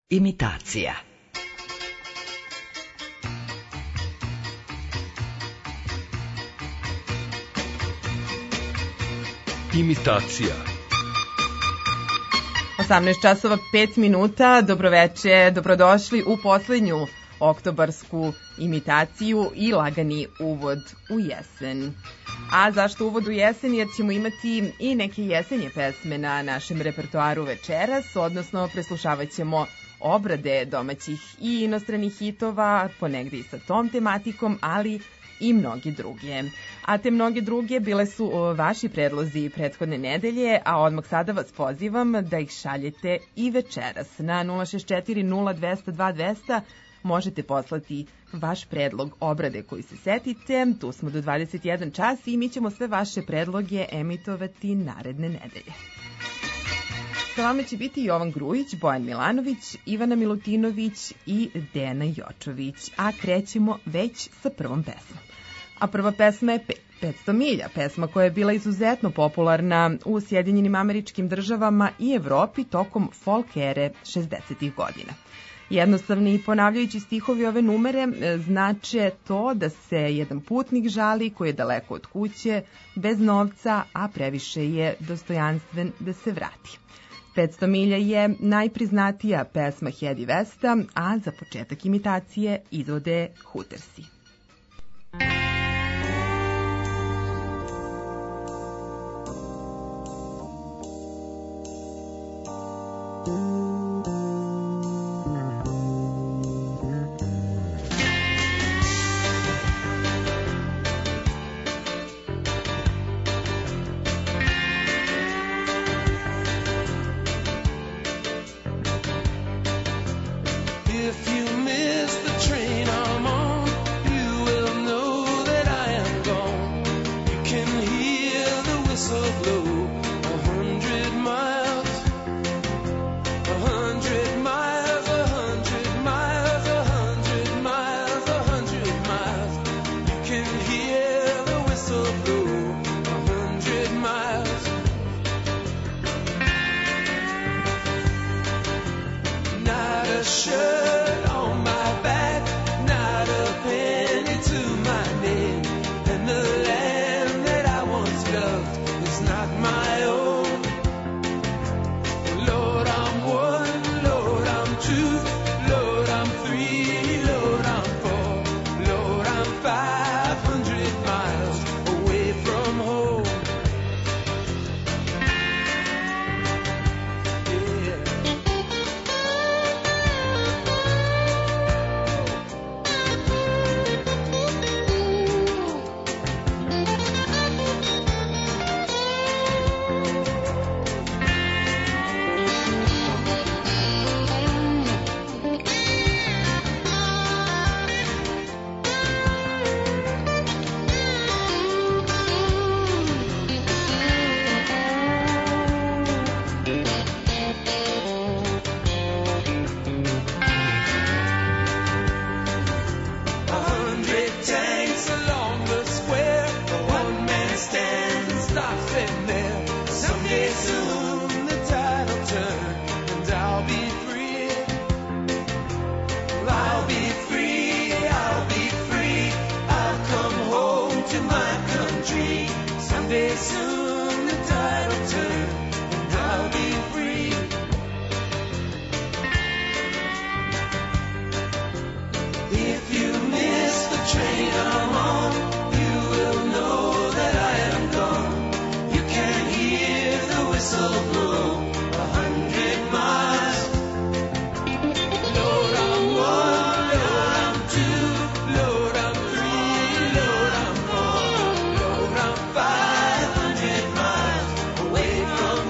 Imitacija. Imitacija. 18 časova 5 minuta, dobroveče, dobrodošli u poslednju oktobarsku imitaciju i lagani uvod u jesen. A zašto uvod u jesen? Jer ćemo imati i neke jesenje pesme na našem repertoaru večeras, odnosno preslušavat ćemo obrade domaćih i inostranih hitova, ponegde i sa tom tematikom, ali i mnogi druge. A te mnoge druge bile su vaši predlozi prethodne nedelje, a odmah sada vas pozivam da ih šaljete i večeras. Na 064 0200 2200 možete poslati vaš predlog obrade koji se setite. Tu smo do 21 čas i mi ćemo sve vaše predloge emitovati naredne nedelje. Sa vama će biti Jovan Grujić, Bojan Milanović, Ivana Milutinović i Dejana Jočović. A krećemo već sa prvom pesmom. A prva pesma je 500 milja, pesma koja je bila izuzetno popularna u Sjedinjenim Američkim Državama i Evropi tokom folk ere 60. godina. Jednostavni i ponavljajući stihovi ove numere znače to da se jedan putnik žali koji je daleko od kuće, bez novca, a previše je dostojanstven da se vrati. 500 milja je najpriznatija pesma Hedy Westa, a za početak imitacije izvode Hootersi. Away from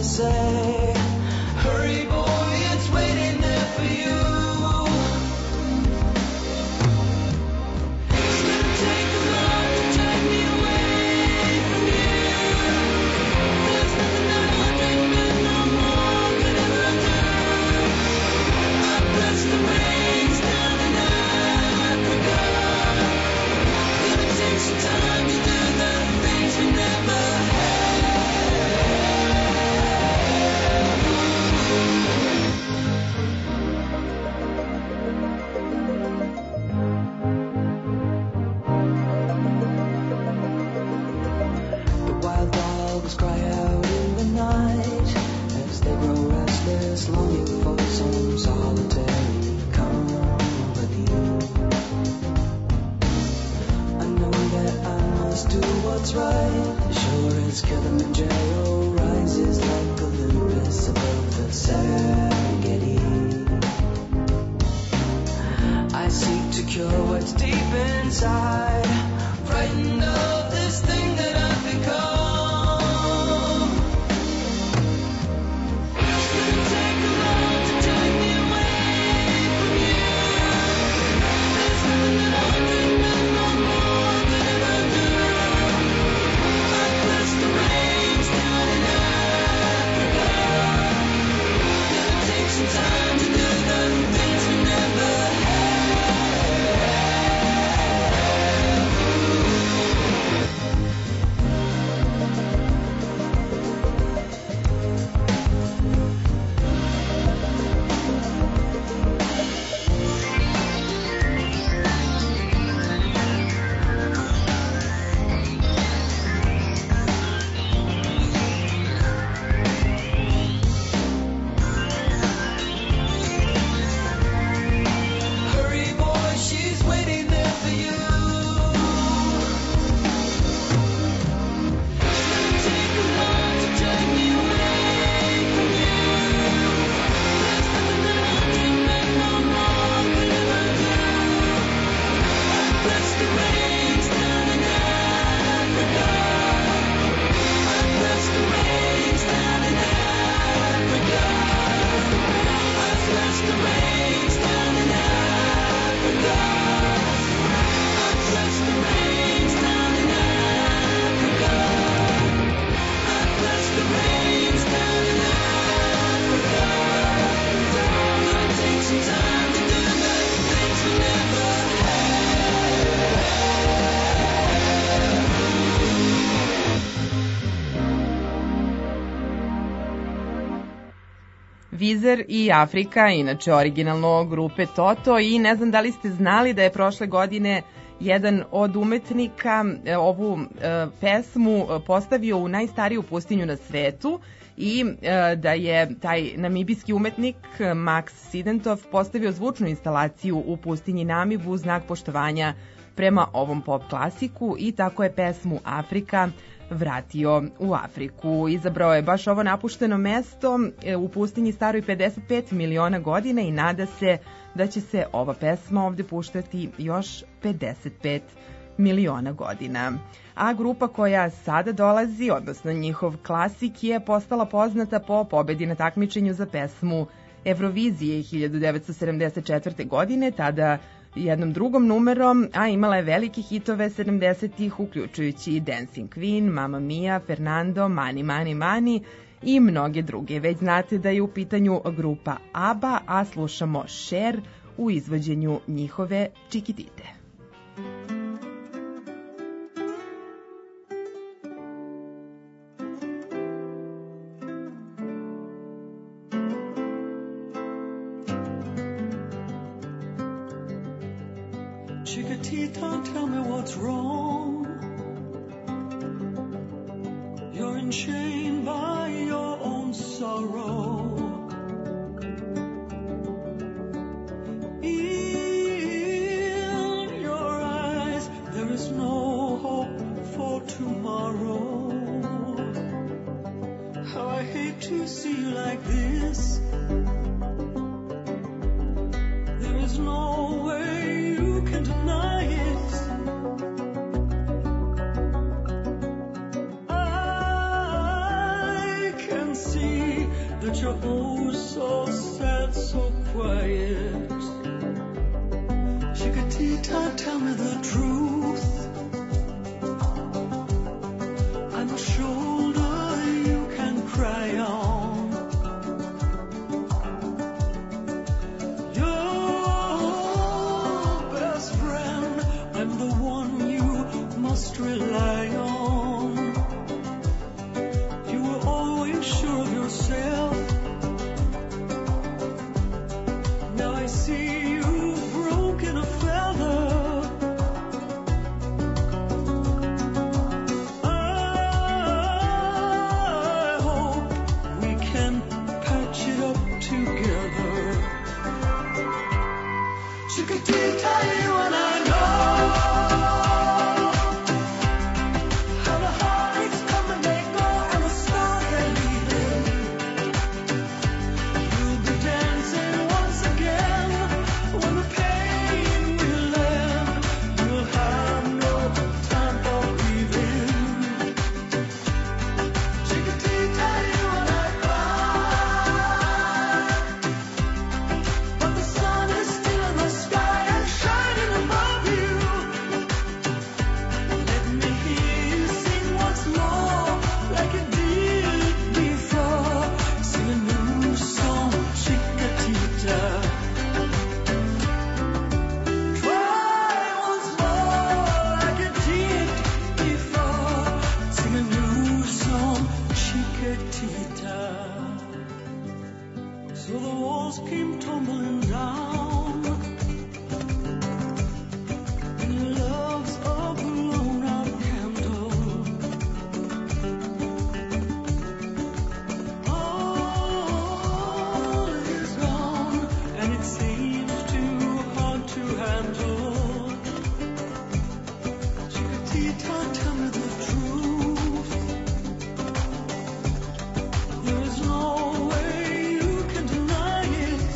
say, hurry boy, it's waiting there for you. It's gonna take a lot to take me away from you. There's nothing that I think no more could ever do. I bless the rains down in Africa. Gonna take some time to do the things we never had. The wild dogs cry out in the night as they grow restless, longing for some solitary company. I know that I must do what's right, sure as Kilimanjaro rises like Olympus above the Serengeti. I seek to cure what's deep inside, frightened of this thing that I've become. It's gonna take a lot to take me away from you. There's nothing that I think no more could ever do. I bless the rains down in Africa. Gonna take some time to do the things we never had. Hurry boy, she's waiting there for you. It's gonna take a lot to take me away from you. There's nothing that I think no more could ever do. I bless the rains down in Africa. I bless the rains down in Africa. I bless the rains down in Africa. I bless the rains down in Africa. I bless the rains down in Africa. Gonna take some time to do the things we never Vizer i Afrika, inače originalno grupe Toto, i ne znam da li ste znali da je prošle godine jedan od umetnika ovu pesmu postavio u najstariju pustinju na svetu i da je taj namibijski umetnik Max Sidentov postavio zvučnu instalaciju u pustinji Namibu u znak poštovanja prema ovom pop klasiku i tako je pesmu Afrika vratio u Afriku. Izabrao je baš ovo napušteno mesto u pustinji staroj 55 miliona godina i nada se da će se ova pesma ovde puštati još 55 miliona godina. A grupa koja sada dolazi, odnosno njihov klasik, je postala poznata po pobedi na takmičenju za pesmu Evrovizije 1974. godine, tada jednom drugom numerom, a imala je velike hitove 70-ih, uključujući Dancing Queen, Mamma Mia, Fernando, Mani Mani Mani i mnoge druge. Već znate da je u pitanju grupa ABBA, a slušamo Cher u izvođenju njihove Chiquitite. Chiquitita, tell me what's wrong. You're enchained by your own sorrow. In your eyes, there is no hope for tomorrow. How I hate to see you like this. There is no way you can deny it. I can see that you're oh so sad, so quiet. Chiquitita, tell me the truth. I'm a shoulder you can cry on. Your best friend, I'm the one you must rely on. You were always sure of yourself. Now I see you've broken a feather. I hope we can patch it up together. Chiquitita, you and I know how the heartaches come and they go and the stars they're leaving. You'll be dancing once again when the pain will end. You'll have no time for grieving. Chiquitita, you and I cry, but the sun is still in the sky and shining above you. Let me hear you sing once more like you did before. Sing a new song, Chiquitita. Try once more like you did before. Sing a new song, Chiquitita. So the walls came tumbling down, and your love's a blown-out candle. All is gone, and it seems too hard to handle. Chiquitita, tell me the truth. There is no way you can deny it.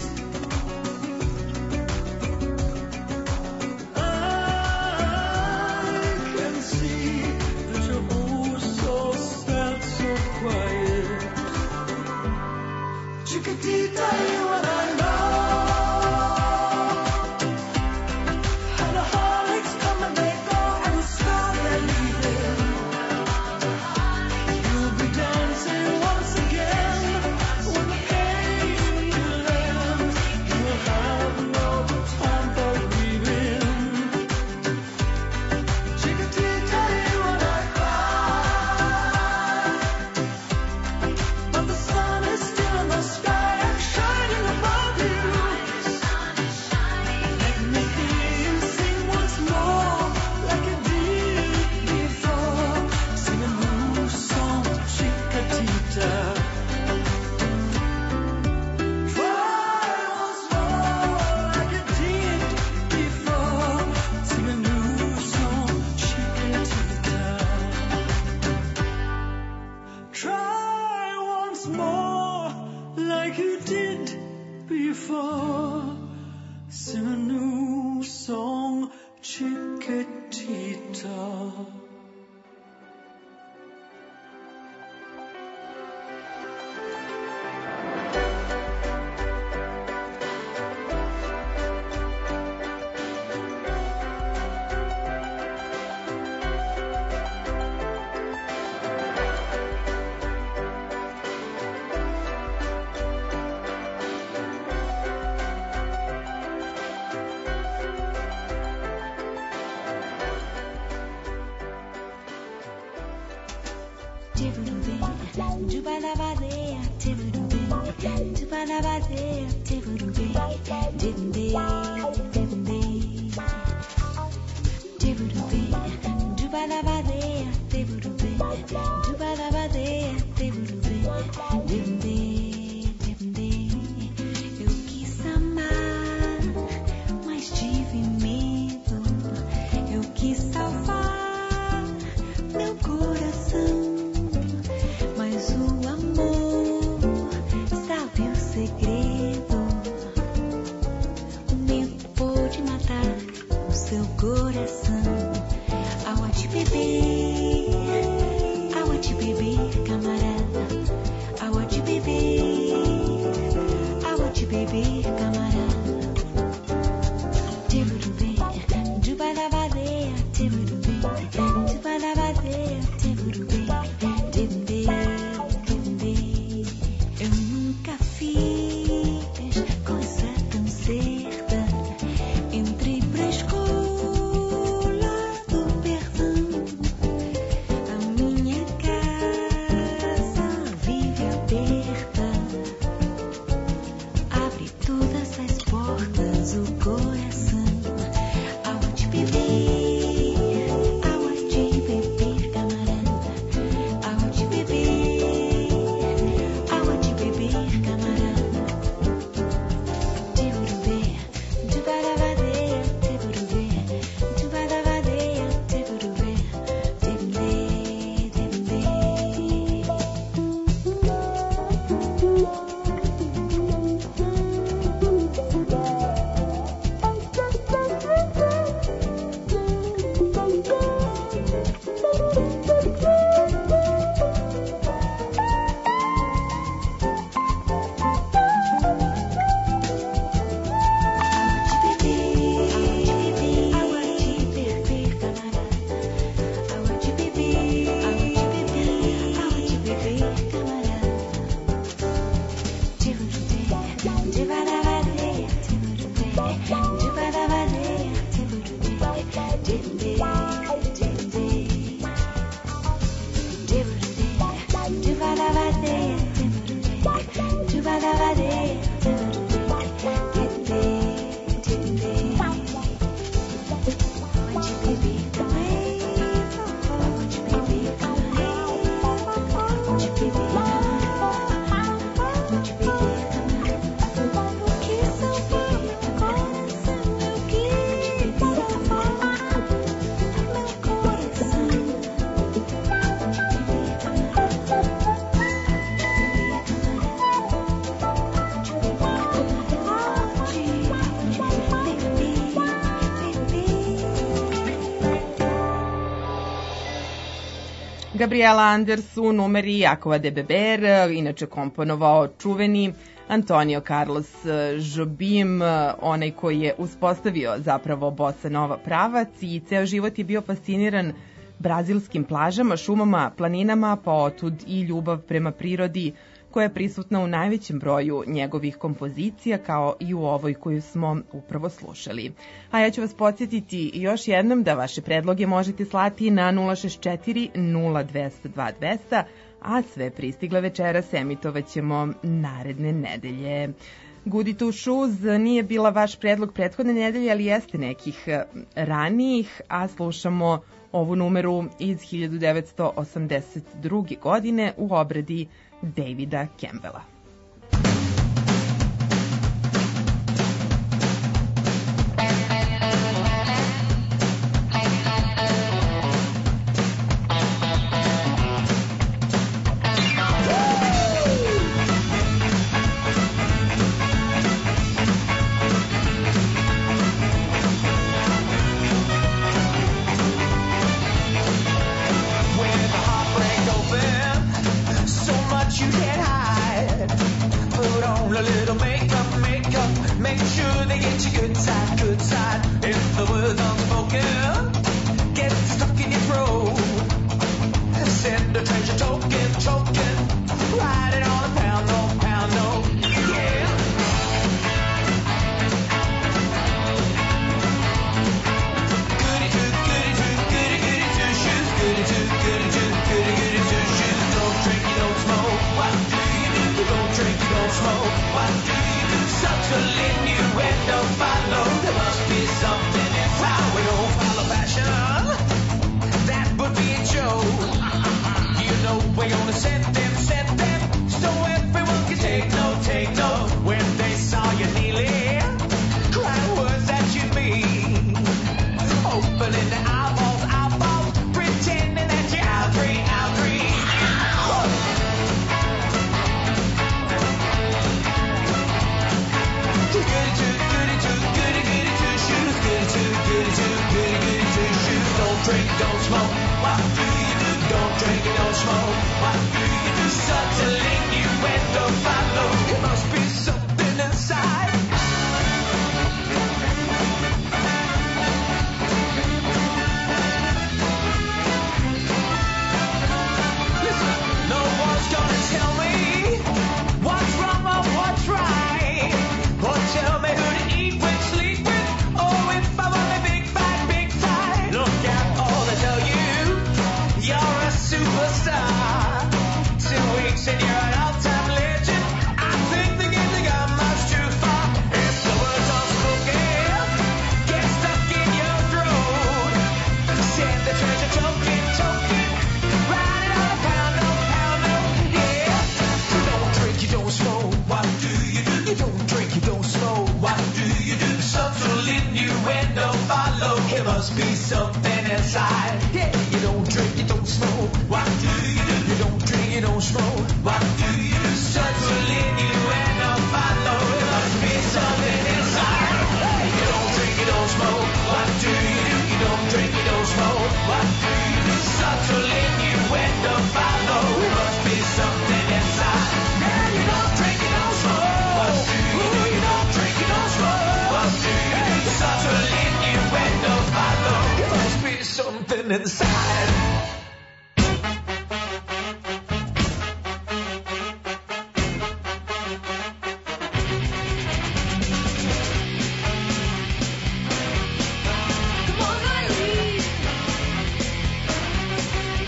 I can see that you're oh so sad, so quiet. Chiquitita, you and I know how the heartaches come and they go and the stars they're leaving. You'll be dancing once again when the pain will end. You'll have no time for grieving. Chiquitita, you and I cry, but the sun is still in the sky and shining above you. Let me hear you sing once more like you did before. Sing a new song, Chiquitita. Try once more like you did before. Sing a new song, Chiquitita. Try once more like you did before. Sing a new song, Chiquitita. Eu quis amar, mas tive medo. Eu quis salvar meu coração, mas o amor sabe o segredo. O medo pôde matar o seu coração. Ao te beber, ao te Gabriela Anders u numeri Jakova de Beber, inače komponovao čuveni Antonio Carlos Jobim, onaj koji je uspostavio zapravo bossa nova pravac i ceo život je bio fasciniran brazilskim plažama, šumama, planinama, pa otud i ljubav prema prirodi koja je prisutna u najvećem broju njegovih kompozicija, kao i u ovoj koju smo upravo slušali. A ja ću vas podsjetiti još jednom da vaše predloge možete slati na 064 0200 2200, a sve pristigle večeras emitovaćemo naredne nedelje. Goody Two Shoes nije bila vaš predlog prethodne nedelje, ali jeste nekih ranijih, a slušamo ovu numeru iz 1982. godine u obradi Davida Campbella.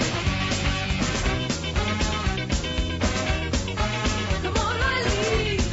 Come on, Riley.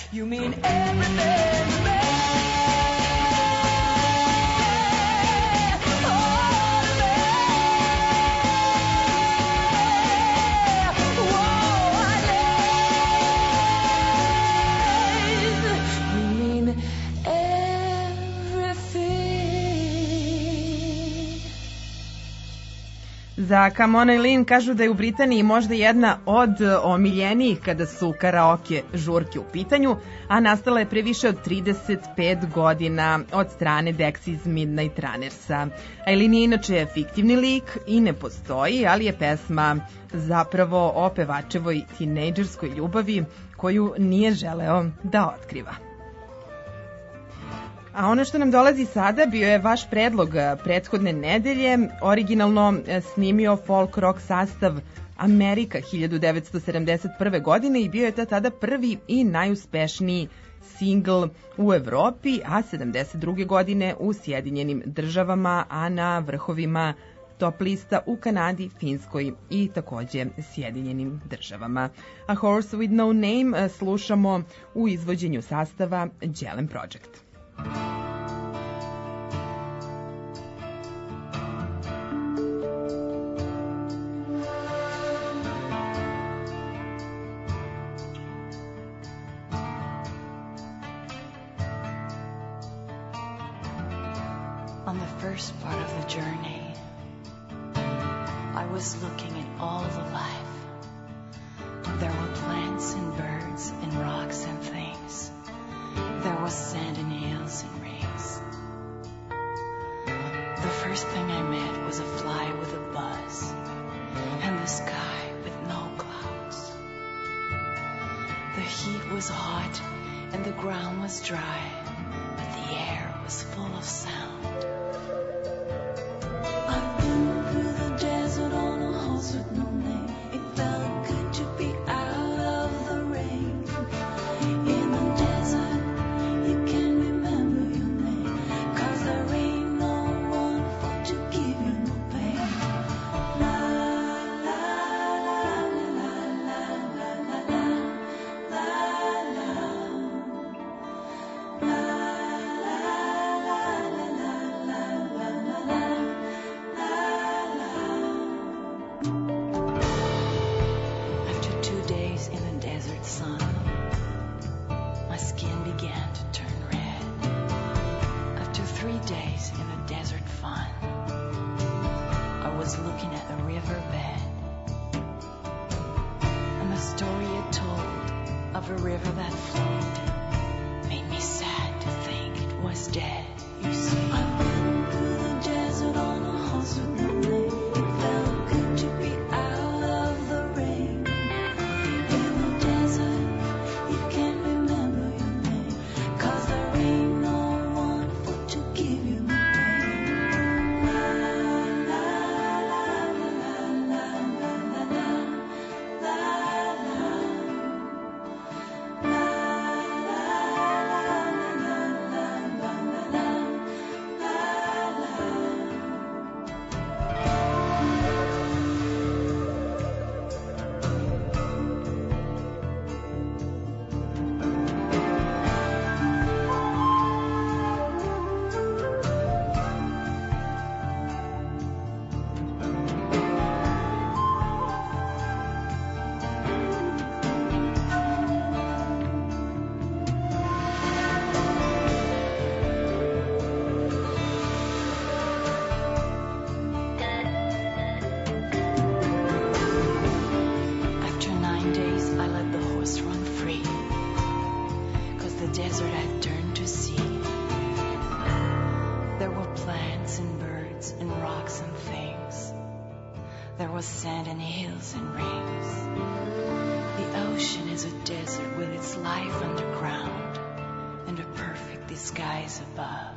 You mean everything to me. Za Come On Eileen kažu da je u Britaniji možda jedna od omiljenijih kada su karaoke žurke u pitanju, a nastala je pre više od 35 godina od strane Dexys Midnight Runnersa. Eileen je inače fiktivni lik i ne postoji, ali je pesma zapravo o pevačevoj tinejdžerskoj ljubavi koju nije želeo da otkriva. A ono što nam dolazi sada bio je vaš predlog prethodne nedelje, originalno snimio folk rock sastav Amerika 1971. godine i bio je tada prvi i najuspešniji singl u Evropi, a 72. godine u Sjedinjenim državama, a na vrhovima top lista u Kanadi, Finskoj i takođe Sjedinjenim državama. A Horse with No Name slušamo u izvođenju sastava Jelen Project. On the first part of the journey, I was looking at all the life. There were plants and birds and rocks and things. There was sand and hills and rings. The first thing I met was a fly with a buzz and the sky with no clouds. The heat was hot and the ground was dry, but the air was full of sound. I've been through the desert on a horse with no name. It felt good to be out of the rain. In the desert, you can remember your name, 'cause there ain't no one for to give you no pain. La la la la la la la la la la. La la la la la la la la. After 2 days in the desert sun, my skin began to turn red. After 3 days in the desert fun, I was looking at the riverbed, and the story it told of a river that flowed made me sad to think it was dead. You see, I've been through the desert on a horse with no name. It felt good to be out of the rain. In the desert, you can't remember your name, 'cause there ain't no one for to give you no pain. La la la la la la la la la la. La la la la la la la. after 9 days I let the horse run free, 'cause the desert had turned to sea. There were plants and birds and rocks and things. There was sand and hills and rings. The ocean is a desert with its life underground and a perfect disguise above.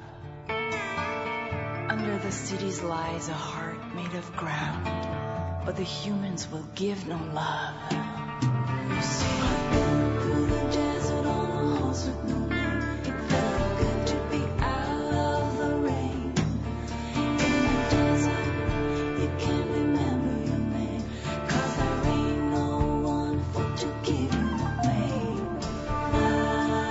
Under the cities lies a heart made of ground, but the humans will give no love. You see, I've been through the desert on a horse with no name. It felt good to be out of the rain. In the desert, you can't remember your name, 'cause there ain't no one for to give you no pain. La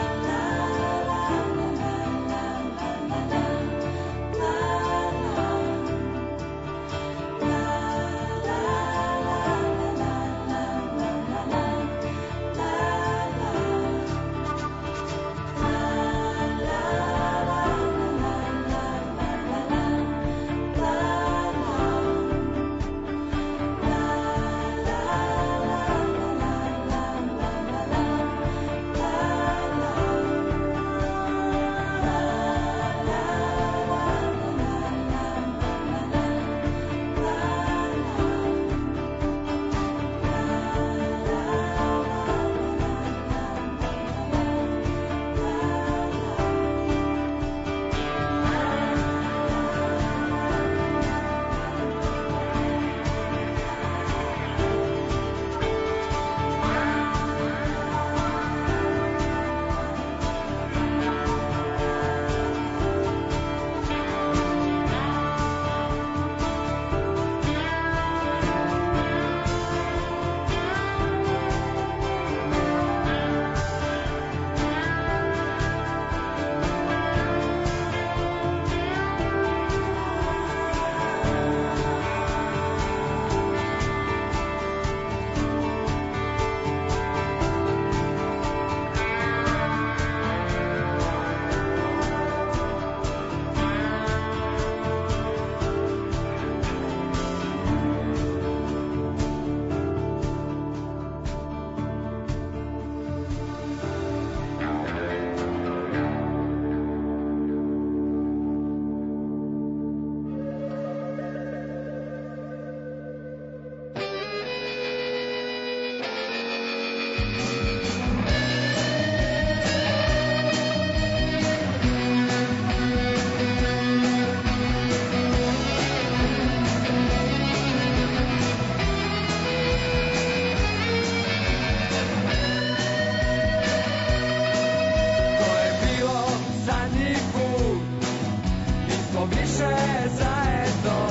više zajedno.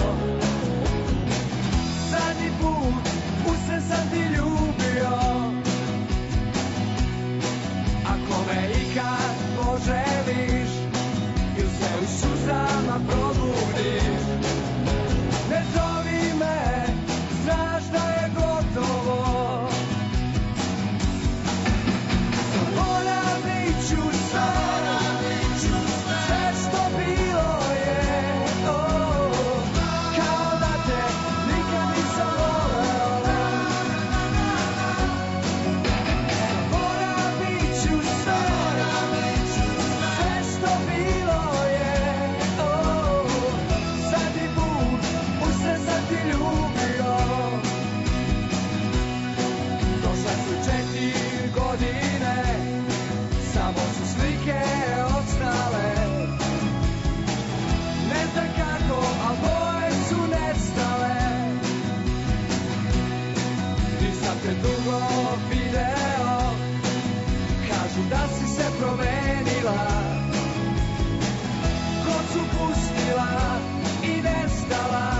Zadnji put u se sam ti ljubio. Ako me ikad poželiš ili se u suzama probudiš, ne zovi me, znaš da je gotovo. Zaboravit ću sve, sve što bilo je, kao da te nikad nisam voleo. Zaboravit ću sve, sve što bilo je, zadnji put u sve sam ti ljubio. Prošle su 4 godine, samo su slike ostale. Ne znam kako, a boje su nestale. Nisam te dugo video, kažu da si se promenila. Kocu pustila i nestala.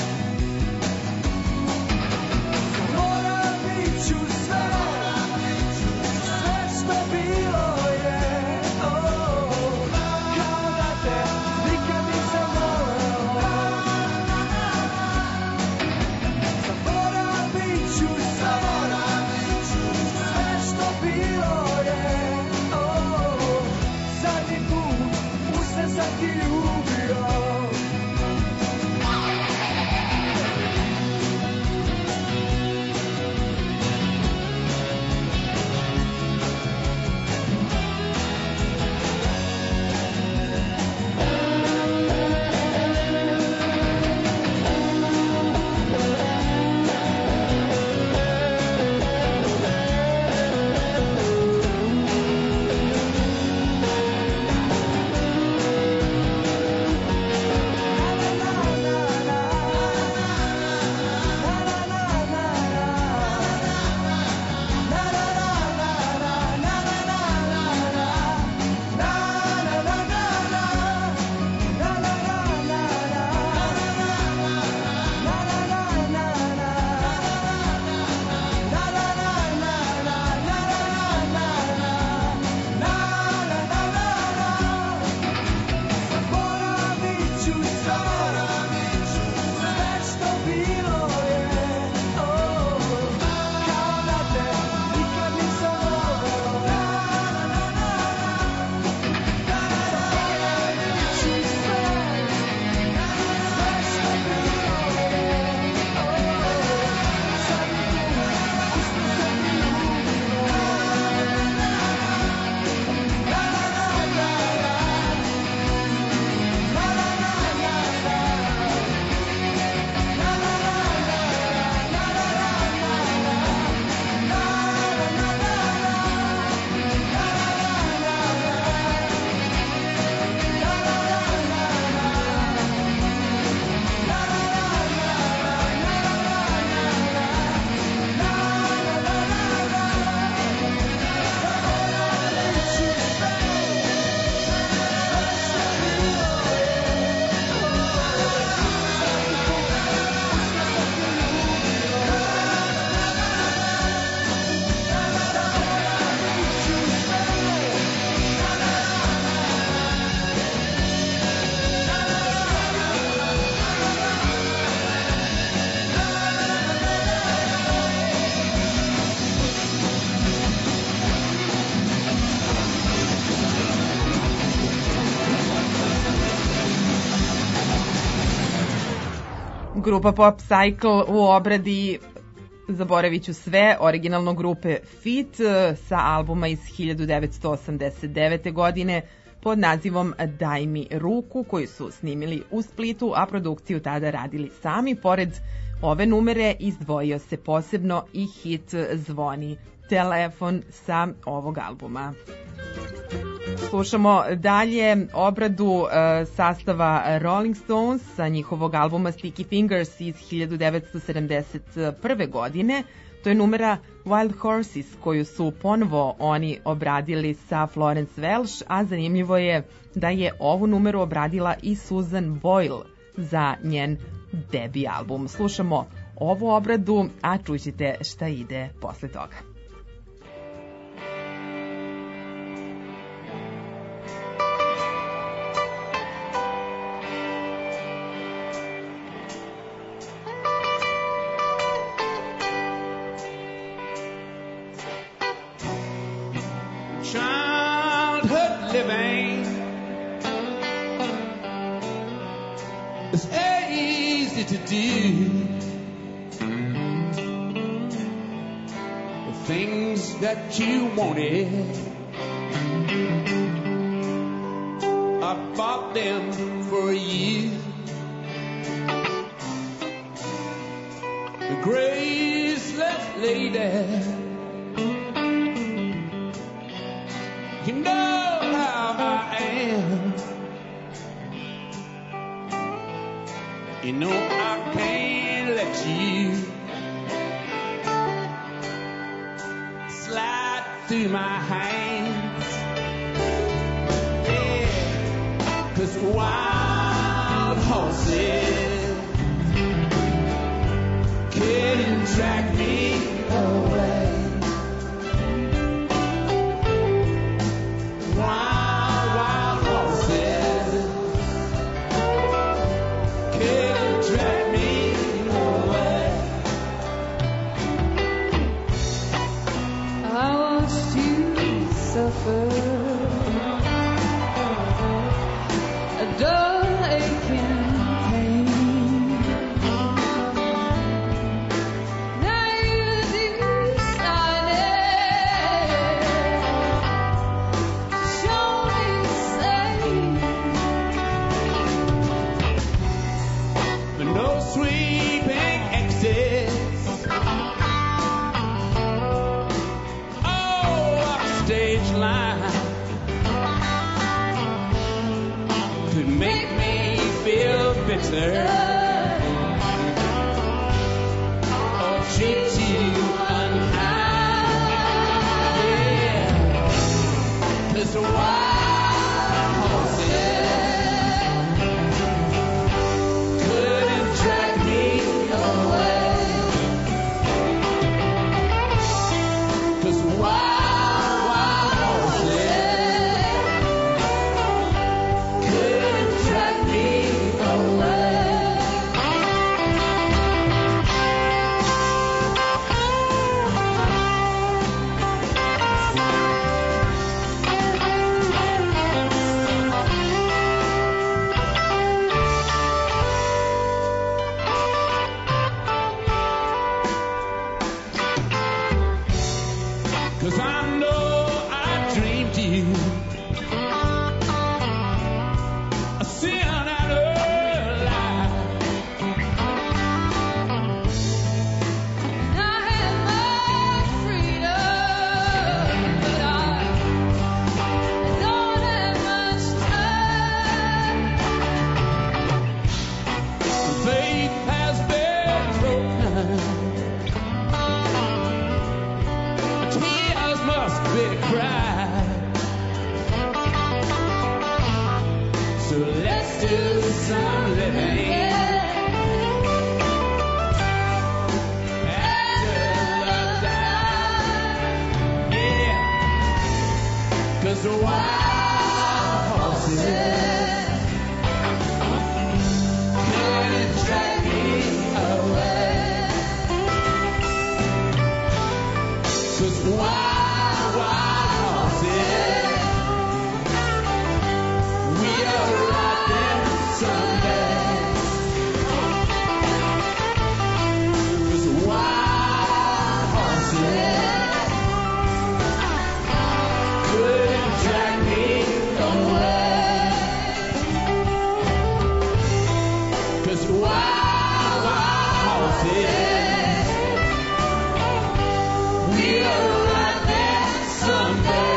Zaboravit ću sve, sve što bilo je, kao da te nikad nisam voleo. Zaboravit ću sve, sve što bilo je, zadnji put u sve sam ti ljubio. Zaboravit ću sve, sve što bilo je, kao da te nikad nisam voleo. Zaboravit ću sve, sve što bilo je, zadnji put u sve sam ti ljubio. Grupa Pop Cycle u obradi Zaboravit ću sve, originalno grupe Fit sa albuma iz 1989. godine pod nazivom Daj mi ruku, koji su snimili u Splitu, a produkciju tada radili sami. Pored ove numere izdvojio se posebno i hit Zvoni telefon sa ovog albuma. Slušamo dalje obradu sastava Rolling Stones sa njihovog albuma Sticky Fingers iz 1971. godine To je numera Wild Horses koju su ponovo oni obradili sa Florence Welch, a zanimljivo je da je ovu numeru obradila i Susan Boyle za njen debi album. Slušamo ovu obradu, a čućete šta ide posle toga. Childhood living is easy to do. The things that you wanted, I bought them for you. The graceless lady, you know how I am. You know I can't let you slide through my hands. Yeah, 'cause wild horses couldn't drag me away. Wild horses couldn't drag me away. I watched you suffer a dull aching pain. Now you decided to show me safe. No sweeping exits. Oh, upstage line could make me feel bitter or treat you unkind. Yeah, 'cause the wild horses couldn't drag me away. 'Cause wild horses couldn't drag me away. Cause I know I dreamed you a sin out of life. I had my freedom, but I don't have much time. Faith has been broken. Tears must be cried. So let's do some living after love died. Yeah, 'cause the wild horses couldn't drag me away. 'Cause wild horses will ride them someday. 'Cause wild horses couldn't drag me away. 'Cause wild horses will ride them someday.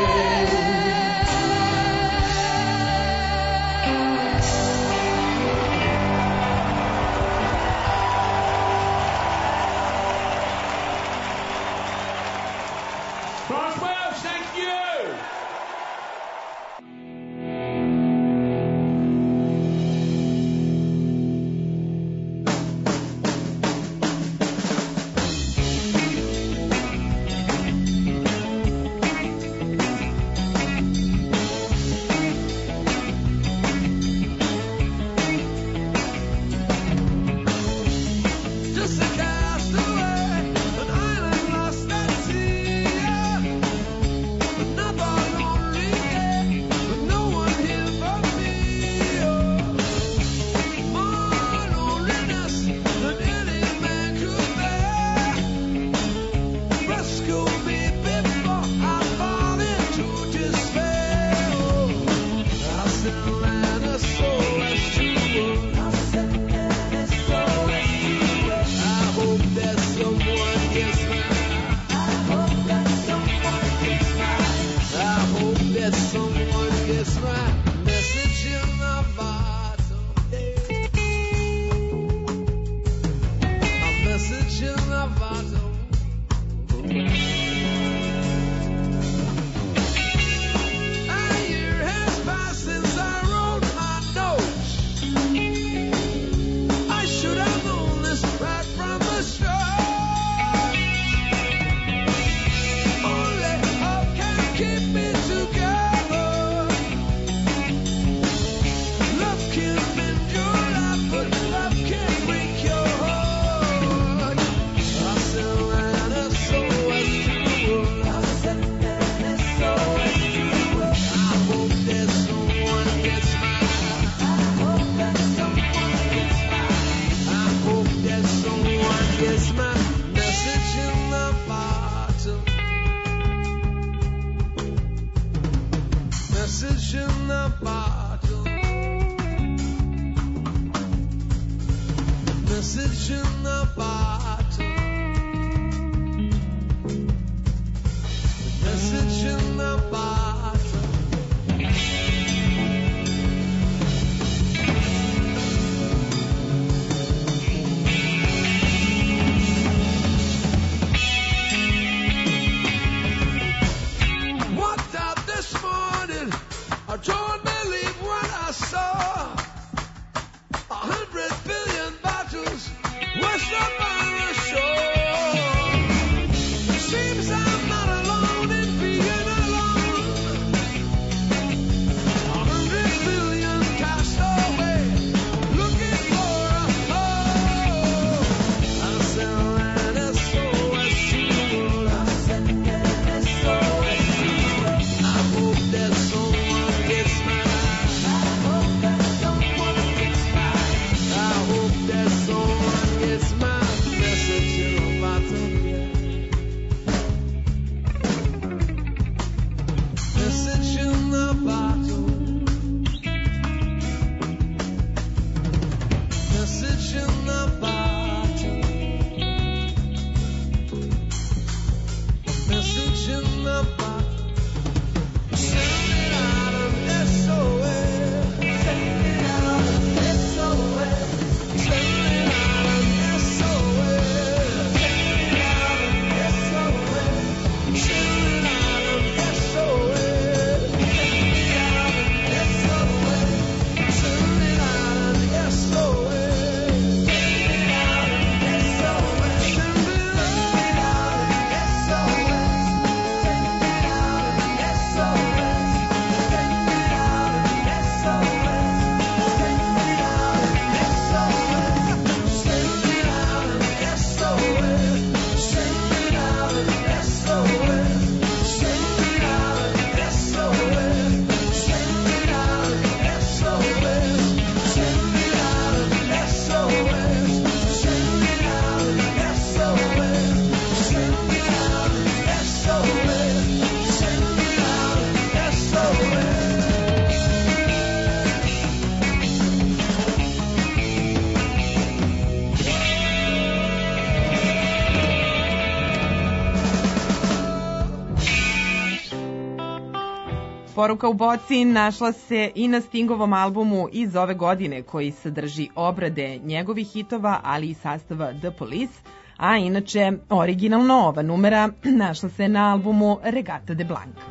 message in the bottle. Message in the bottle. Walked out this morning, I don't believe what I saw. 100 billion bottles washed up on the shore. Seems I'm not alone in being alone. 100 billion cast away, looking for a home. I sell an SOS to I send an SOS to I hope that someone gets mine. I hope that someone gets mine. I hope that someone gets my message in a bottle. Message in the bottle. Message in the bottle. Message in the bottle. Send it out of SOS. Send it out of SOS. Send it out of SOS. Send it out of SOS. Send it out of SOS. Send it out of SOS. Send it out of SOS. Send it out of SOS. Send it out of SOS. Poruka u boci našla se i na Stingovom albumu iz ove godine koji sadrži obrade njegovih hitova, ali i sastava The Police, a inače originalno ova numera našla se na albumu Regata de Blanca.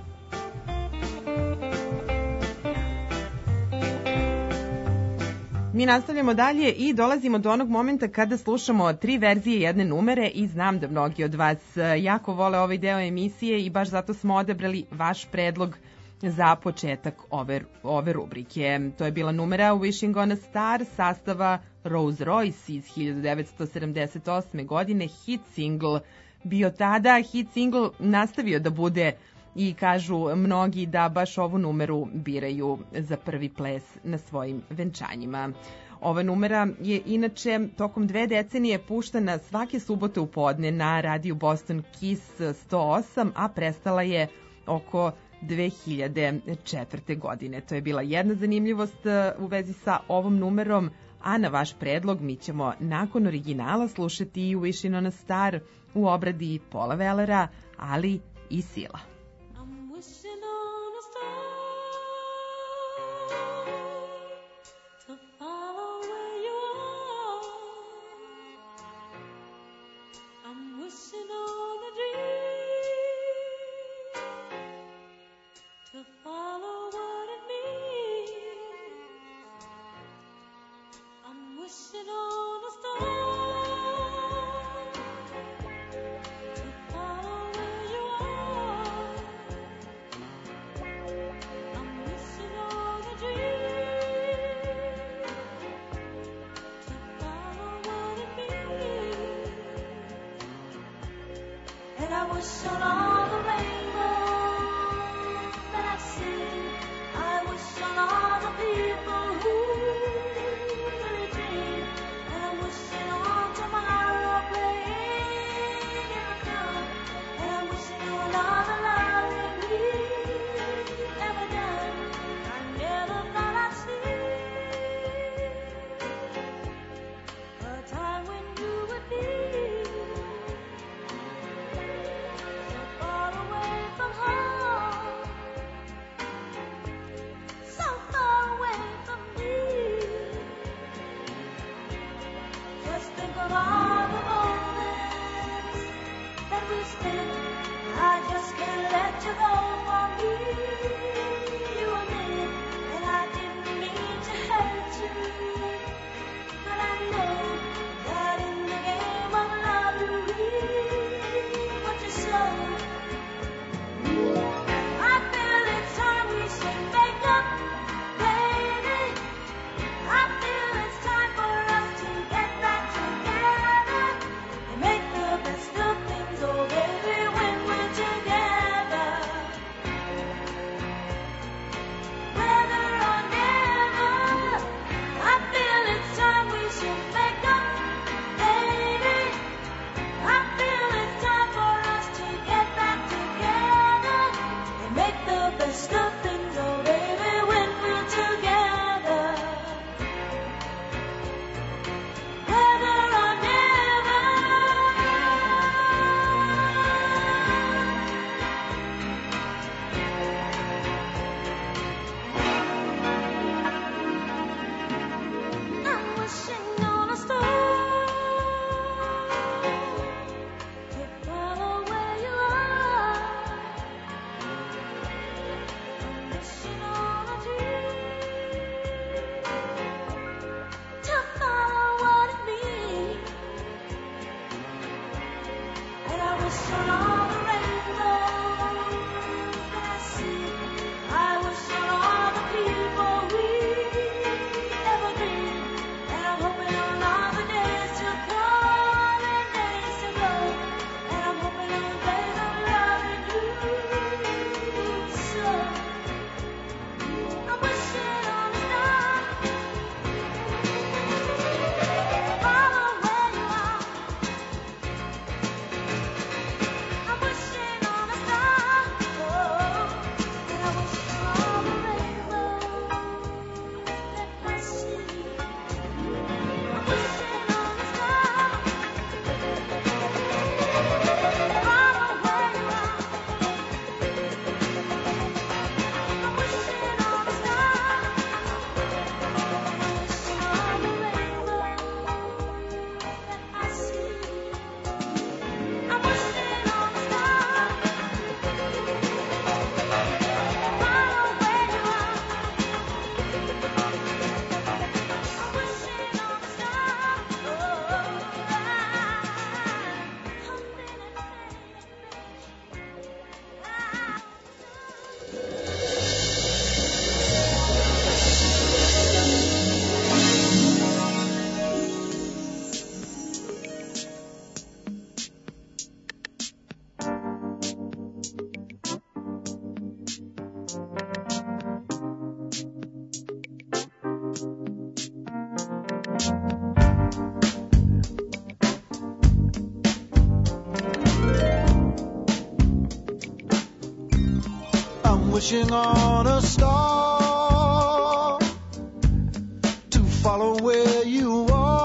Mi nastavljamo dalje i dolazimo do onog momenta kada slušamo 3 verzije jedne numere i znam da mnogi od vas jako vole ovaj deo emisije i baš zato smo odabrali vaš predlog za početak ove rubrike. To je bila numera Wishing on a Star sastava Rose Royce iz 1978. godine, hit single bio tada, hit single nastavio da bude i kažu mnogi da baš ovu numeru biraju za prvi ples na svojim venčanjima. Ova numera je inače tokom 2 decenije puštana svake subote u podne na radiju Boston Kiss 108, a prestala je oko 2004. godine. To je bila jedna zanimljivost u vezi sa ovom numerom, a na vaš predlog mi ćemo nakon originala slušati i Wishing on a Star u obradi Paula Wellera, ali i Sila. I'm wishing on a star to follow where you are. I'm wishing on a dream to follow what it means. I'm wishing on a star to follow where you are. I'm wishing on a dream to follow what it means. And I wish on all the rainbows that I've seen. I wish on all the people who really dream. And I'm wishing on tomorrow playing in the dark. And I'm wishing on all the love that we've ever done. I never thought I'd see a time of all the moments that we spent. I just can't let you go for me. You were meant, and I didn't mean to hurt you. But I know that in the game of love you reap what you sow. I feel it's time we should make up, baby. I feel it's time for us to get back together and make the best of things, oh baby, when we're together. Whether or never, I feel it's time we should make up, baby. I feel it's time for us to get back together and make the best of things, oh baby, when we're together. Whether or never, I'm wishing on a star to follow where you are. I'm wishing on a dream to follow what it means. And I wish on all the rainbows that I see. I wish on all the people we ever been. And I'm hoping on all the days to come and days to go. And I'm hoping on days of loving you so. I'm wishing on a star. Follow where you are. I'm wishing on a star. Oh, and I wish on all the rainbows that I see. I'm wishing on a star. Follow where you are. I'm wishing on a star. Wishing on the rainbows that I see. I'm wishing on a star. Follow where you are. I'm wishing on a star. Oh, I'm hoping and I'm wishing on a star to follow where you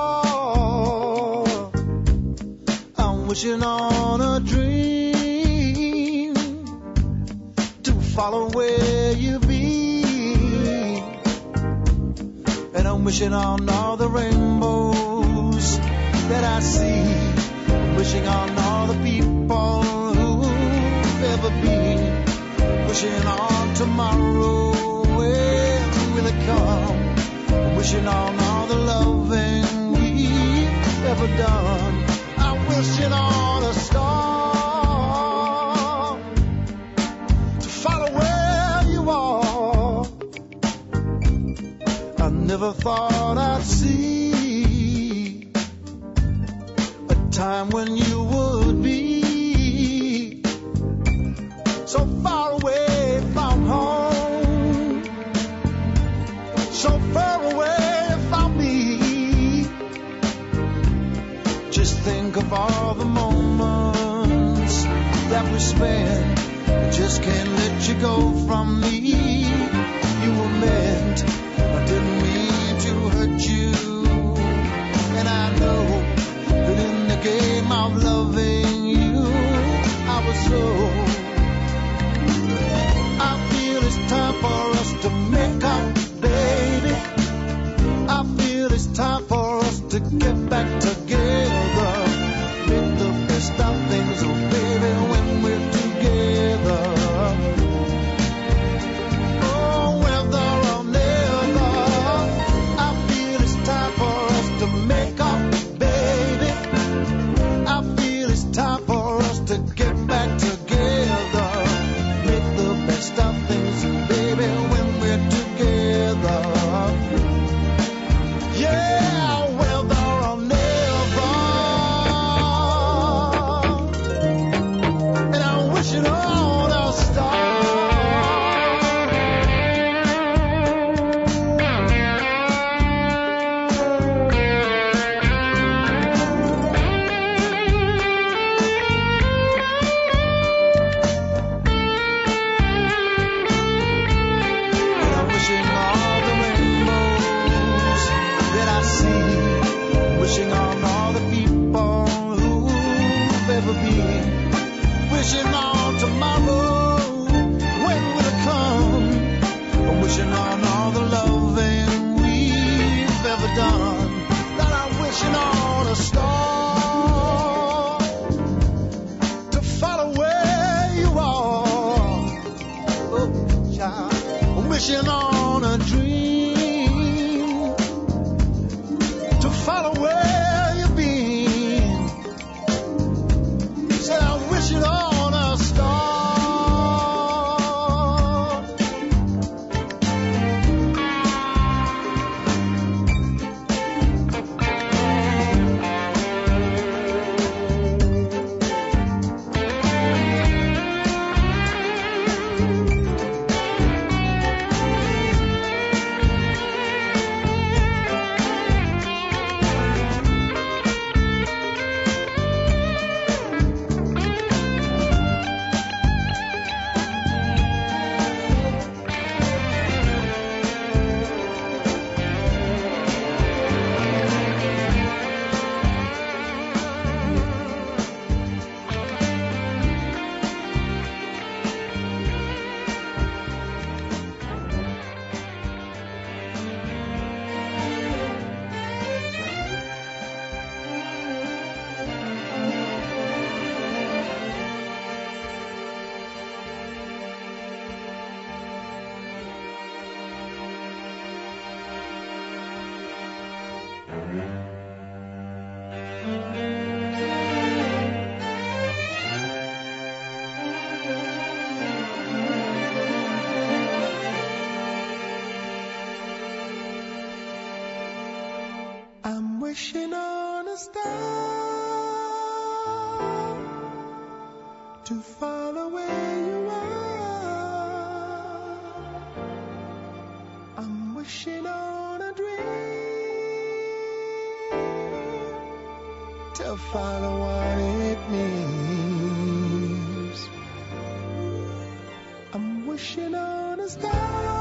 are. I'm wishing on a dream to follow where you be. And I'm wishing on all the rainbows that I see. I'm wishing on all the people who've ever been. Wishing on tomorrow, when will it come? Wishing on all the loving we've ever done. I'm wishing on a star to follow where you are. I never thought I'd see a time when you would be so far away from home, so far away from me. Just think of all the moments that we spent. I just can't let you go from me. You were meant, I didn't mean to hurt you. And I know that in the game of loving you, I was so. I feel it's time for us to make up, baby. I feel it's time for us to get back together. Make the best of things, oh baby, when we're together. Oh, whether or never, I feel it's time for us to make up, baby. I feel it's time for us to get back together. Make the best of things, baby, when we're together. Yeah, whether or never. And I'm wishing on a star. And I'm wishing all the rainbows that I see. Wishing on all the people who've ever been. Wishing on tomorrow, when will it come? I'm wishing on all the loving we've ever done. That I'm wishing on a star to follow where you are. Oh, child. I'm wishing on a dream to follow where you've been. Said I'm wishing on a star. I'm wishing on a star to follow where you are. I'm wishing on a dream to follow what it means. I'm wishing on a star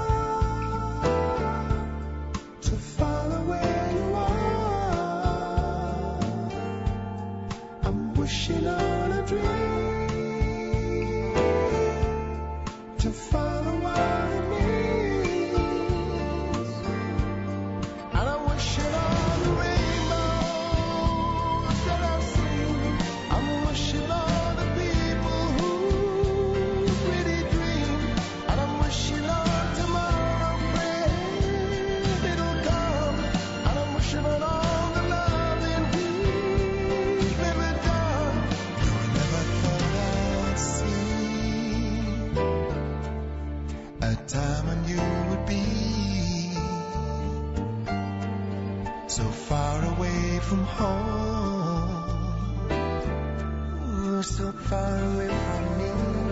to follow where you are. I'm wishing on a dream to follow what it means. And I'm wishing on the rainbows that I've seen. I'm wishing on the people who really dream. And I'm wishing on tomorrow, brave it'll come. And I'm wishing on all the loving we've ever done. No, I never thought I'd see a time when you would be so far away from home, so far away from me.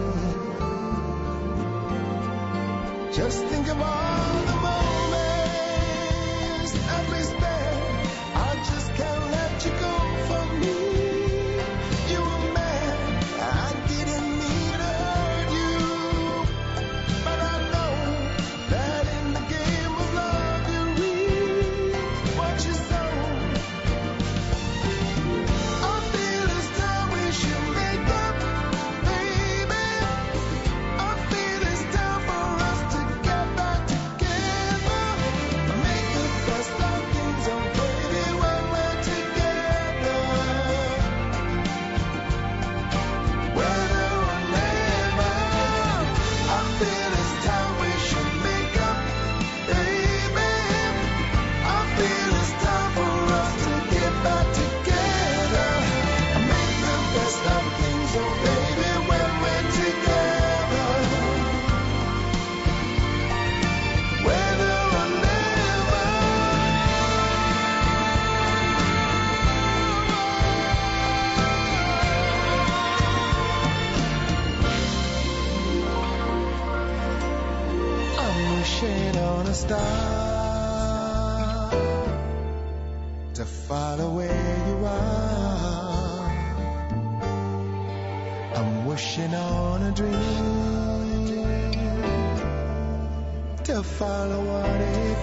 Just think of all the moments that we spent. I just can't let you go from me. You were mad, I didn't mean to hurt you, but I know that in the game of love you reap what you sow. I feel it's time we should make up, baby. I feel it's time for us to get back together. follow where you are. I'm wishing on a dream to follow what it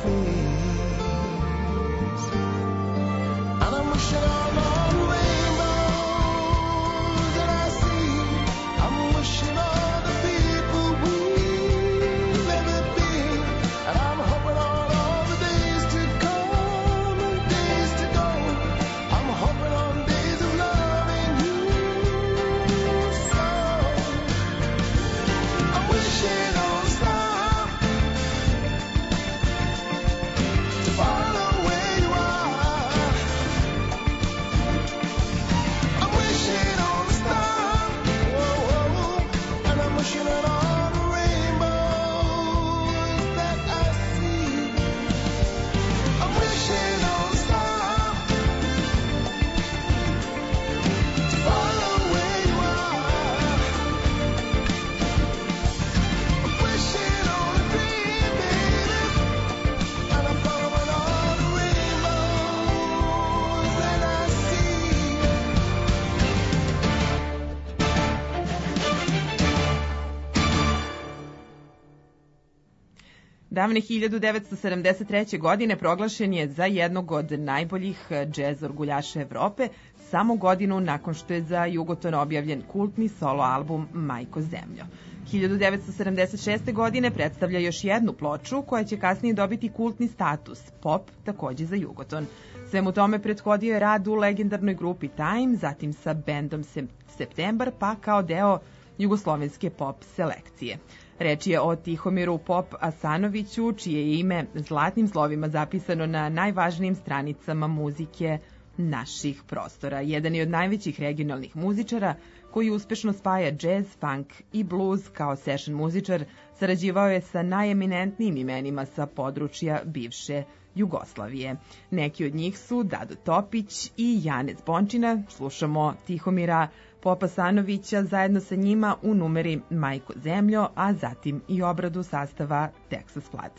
means. And I'm wishing on all the rainbows that I see. I'm wishing on the people we've ever been. And I'm hoping on all the days to come and days to go. I'm hoping on days of loving you so. I'm wishing on a star to follow where you are. I'm wishing on a star, whoa, and I'm wishing on all the rainbows that I see. I'm wishing on a star to follow where you are. I'm wishing on a dream, baby, and I'm following all the rainbows that I see. Davne 1973. godine proglašen je za jednog od najboljih džez orguljaša Evrope, samo godinu nakon što je za Jugoton objavljen kultni solo album Majko zemljo. 1976. godine predstavlja još jednu ploču koja će kasnije dobiti kultni status, Pop, takođe za Jugoton. Svemu tome prethodio je rad u legendarnoj grupi Time, zatim sa bendom Septembar, pa kao deo jugoslovenske pop selekcije. Reč je o Tihomiru Pop Asanoviću, čije je ime zlatnim slovima zapisano na najvažnijim stranicama muzike naših prostora. Jedan je od najvećih regionalnih muzičara koji uspešno spaja džez, funk i blues. Kao session muzičar sarađivao je sa najeminentnijim imenima sa područja bivše Jugoslavije. Neki od njih su Dado Topić i Janez Bončina. Slušamo Tihomira Popa Sanovića zajedno sa njima u numeri Majko zemljo, a zatim i obradu sastava Texas Flood.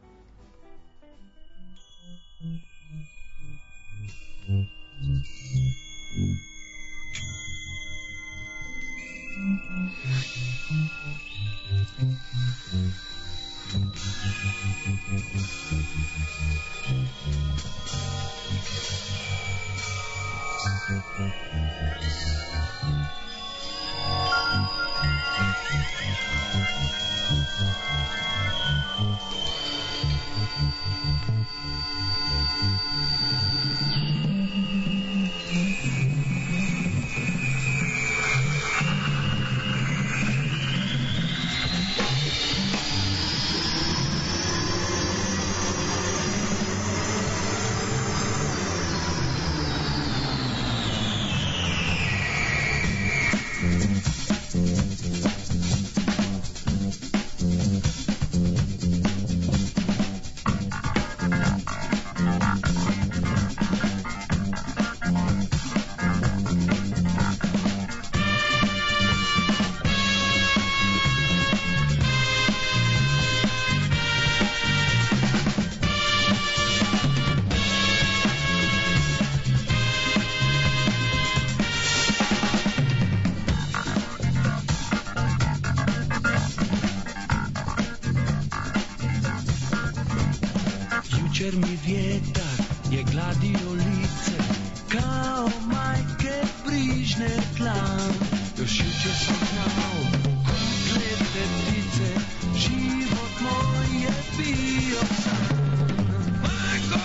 Jučer mi vjetar je gladio lice kao majke brižne tlan. Još jučer sam znao lepe ptice, život moj je bio san. Majko,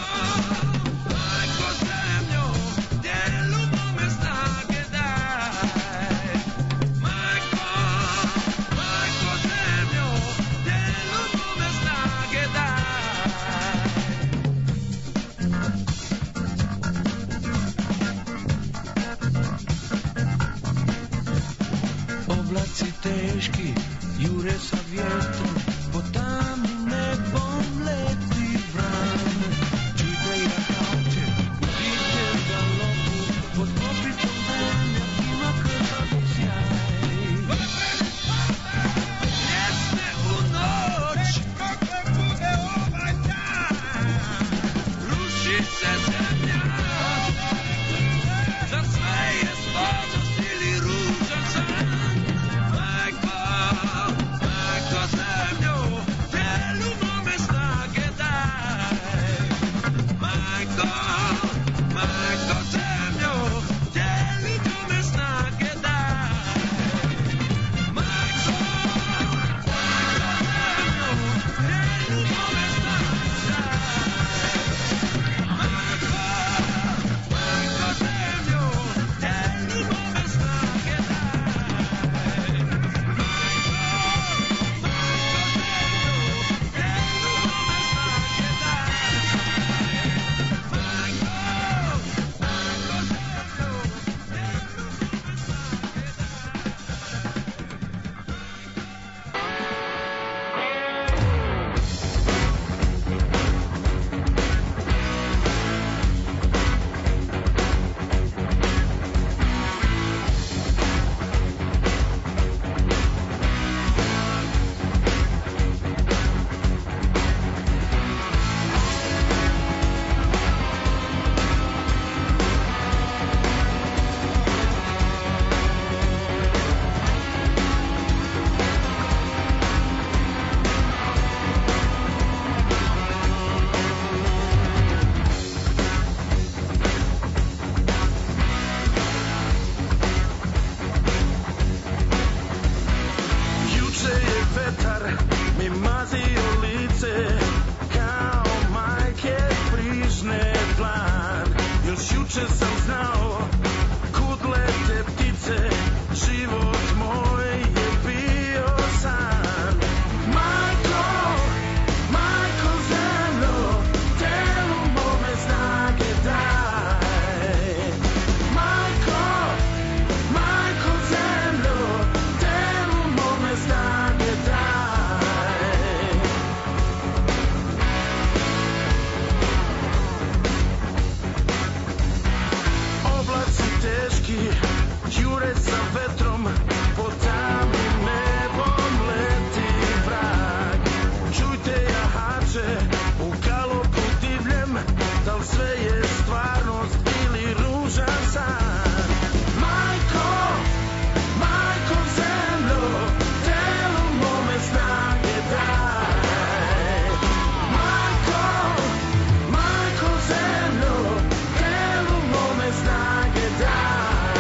majko zemljo, djelu mome snage daj. Majko, majko zemljo, djelu mome snage daj. Oblaci teški jure sa vjetrom, po tamnim nebom leti vran. Čujte jahače, udite u galopu, pod popitom zemlja ima krvavi sjaj. Pjesme u noć, kako bude ovaj dan, ruši se zemlja. juče sam znao kud lete ptice, život moj je bio san. Majko, majko zemljo, telu mome snage daj. Majko, majko zemljo, telu mome snage daj. Oblaci teški jure sa vetrom, po tamnim nebom leti vrag. Čujte jahače u galopu divljem, da li sve je stvarnost ili ružan san. Majko, majko zemljo, telu mome snage daj. Majko, majko zemljo, telu mome snage daj.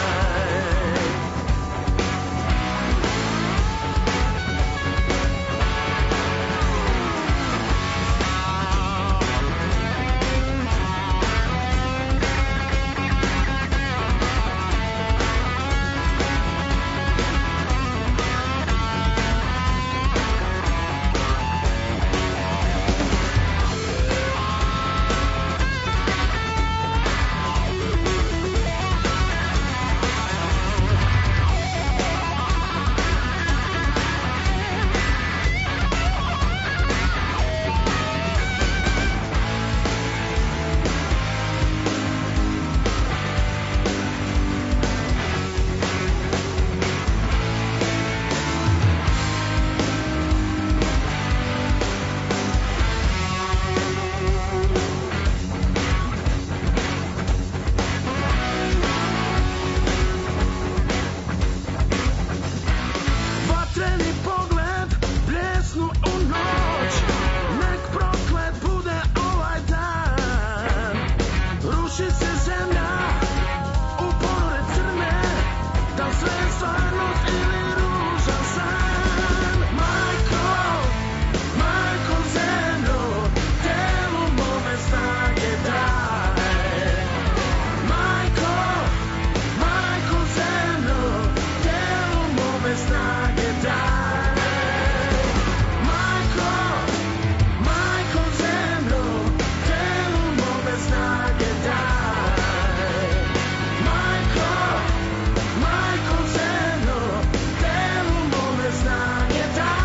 Vatreni pogled bljesnu u noć, nek proklet bude ovaj dan. Ruši se zemlja u ponore crne, da li sve je stvarnost ili ružan san. Majko, majko zemljo, telu mome snage daj. Majko, majko zemljo, telu mome snage daj. Majko, majko zemljo, telu mome snage daj. Majko, majko zemljo, telu mome snage daj.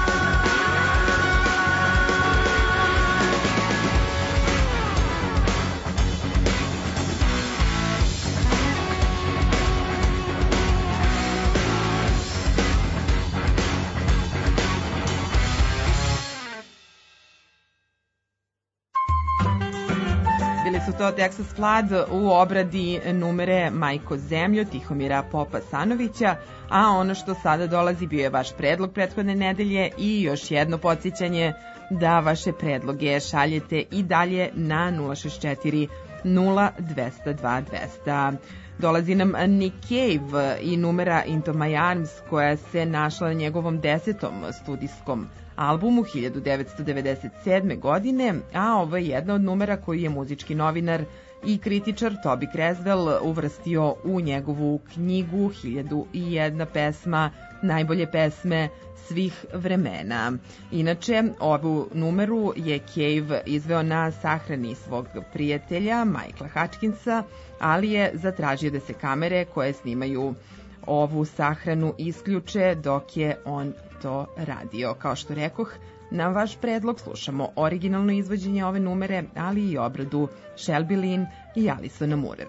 Bili su to Texas Flood u obradi numere Majko zemljo Tihomira Popa Sanovića, a ono što sada dolazi bio je vaš predlog prethodne nedelje i još jedno podsjećanje da vaše predloge šaljete i dalje na 064 0202 200. Dolazi nam Nick Cave i numera Into My Arms koja se našla na njegovom 10. studijskom albumu 1997. godine, a ovo je jedna od numera koju je muzički novinar i kritičar Toby Creswell uvrstio u njegovu knjigu 1001 pesma, najbolje pesme svih vremena. Inače, ovu numeru je Cave izveo na sahrani svog prijatelja Michaela Hutchinsa, ali je zatražio da se kamere koje snimaju ovu sahranu isključe dok je on to radio. Kao što rekoh, na vaš predlog slušamo originalno izvođenje ove numere, ali i obradu Shelby Lynn i Alisona Moorera.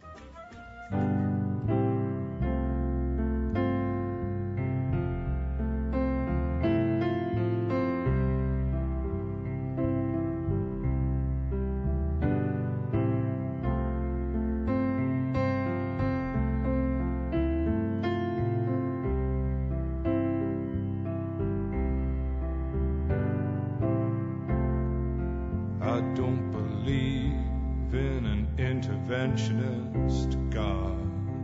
I don't believe in an interventionist God.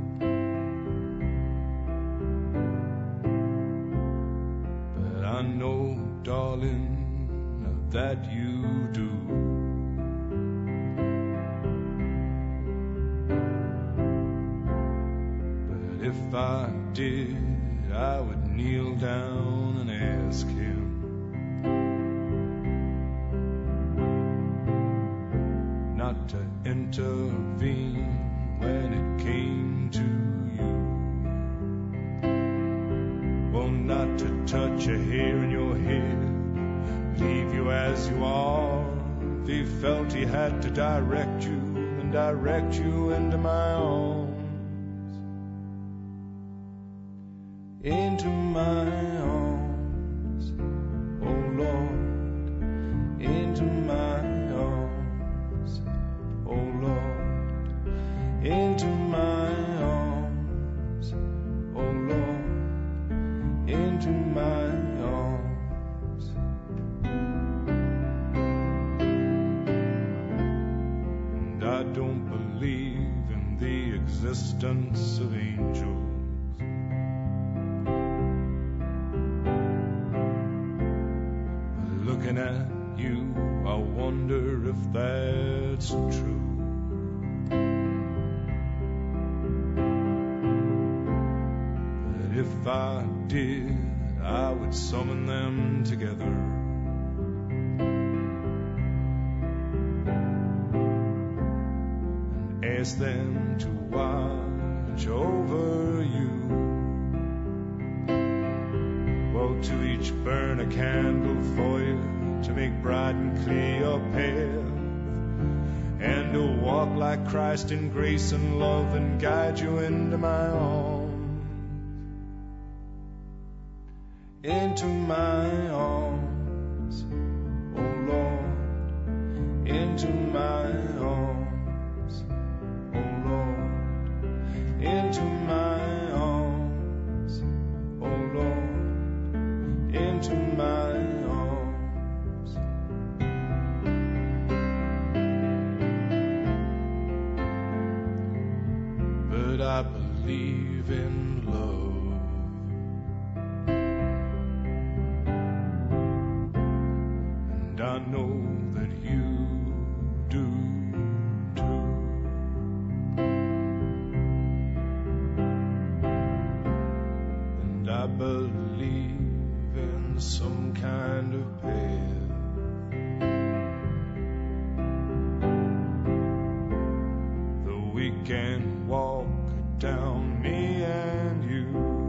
But I know, darling, that you do. if I did, I would kneel down and ask him not to intervene when it came to you. Well, not to touch a hair in your head, leave you as you are. If he felt he had to direct you, then direct you into my arms. Into my arms, oh Lord, into my arms, oh Lord, into my arms, oh Lord, into my arms. And I don't believe in the existence of angels. Looking at you, I wonder if that's true. But if I did, I would summon them together. And ask them to watch over you. Well, to each burn a candle for you, to make bright and clear your path, and to walk like Christ in grace and love and guide you into my arms, into my arms, oh Lord, into my arms, oh Lord, into my arms, oh Lord, into my arms. But I believe in love, and I know that you do too. And I believe in some kind of path that we can walk down, me and you.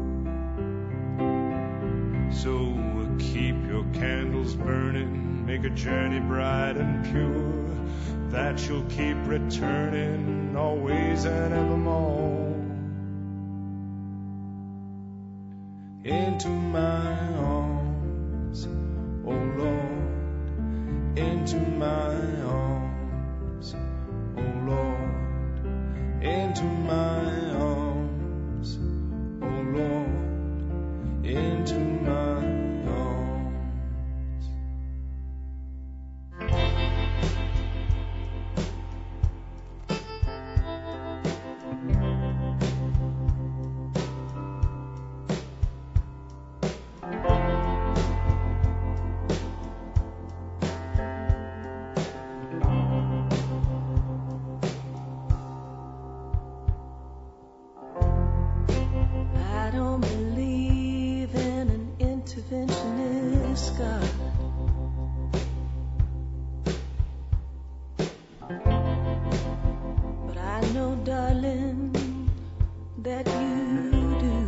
So keep your candles burning, make a journey bright and pure, that you'll keep returning always and evermore. Into my arms, oh Lord, into my arms, oh Lord, into my arms, oh Lord, into my arms. I don't believe in an interventionist God. But I know, darling, that you do.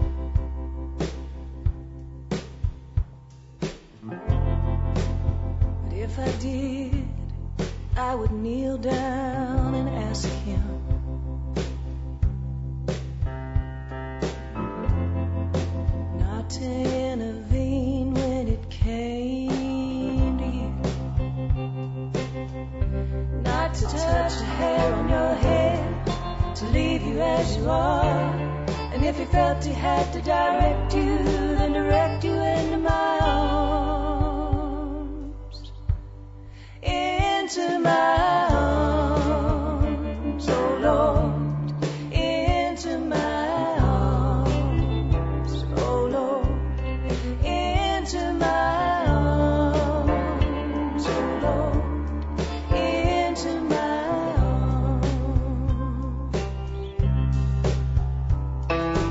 But if I did, I would kneel down and ask him not to intervene when it came to you, not to touch a hair on your head, to leave you as you are. And if he felt he had to direct you, then direct you into my arms, into my arms, oh Lord, into my arms, oh Lord, into my arms, oh Lord, into my arms.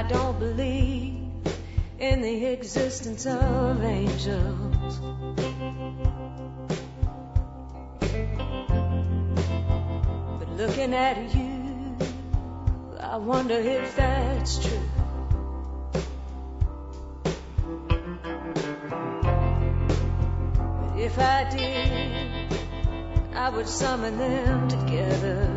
don't believe in the existence of angels. But looking at you, I wonder if that's true. But if I did, I would summon them together.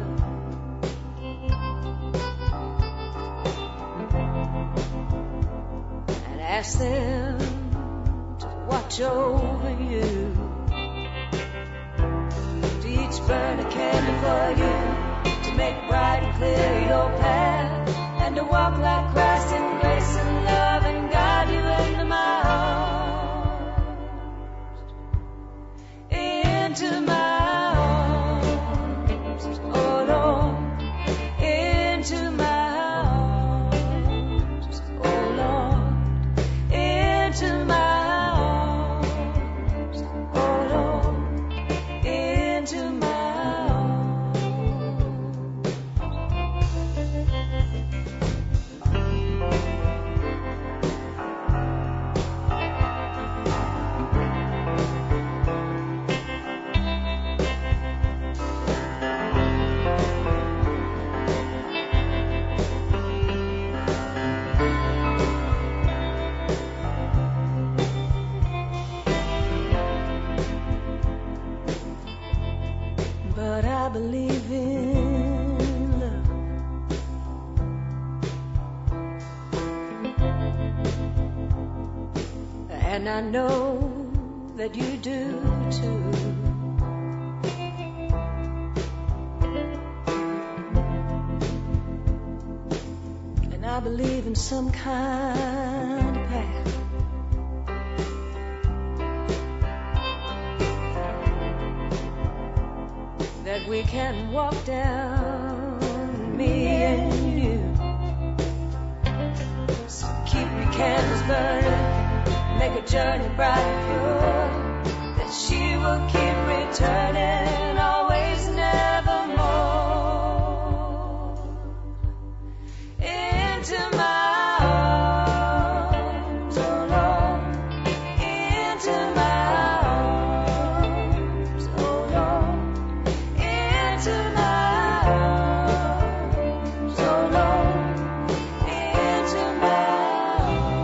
And ask them to watch over you. To each burn a candle for you, to make bright and clear your path, and to walk like Christ in grace and love and guide you into my arms. Into my arms, oh Lord, into my arms, oh Lord, into my arms, oh Lord, into my but I believe in love. And I know that you do too. And I believe in some kind of path that we can walk down, me and you. So keep your candles burning, make a journey bright and pure, that she will keep returning always and evermore. Into my arms, oh Lord, into my arms, oh Lord, into my arms, oh Lord, into my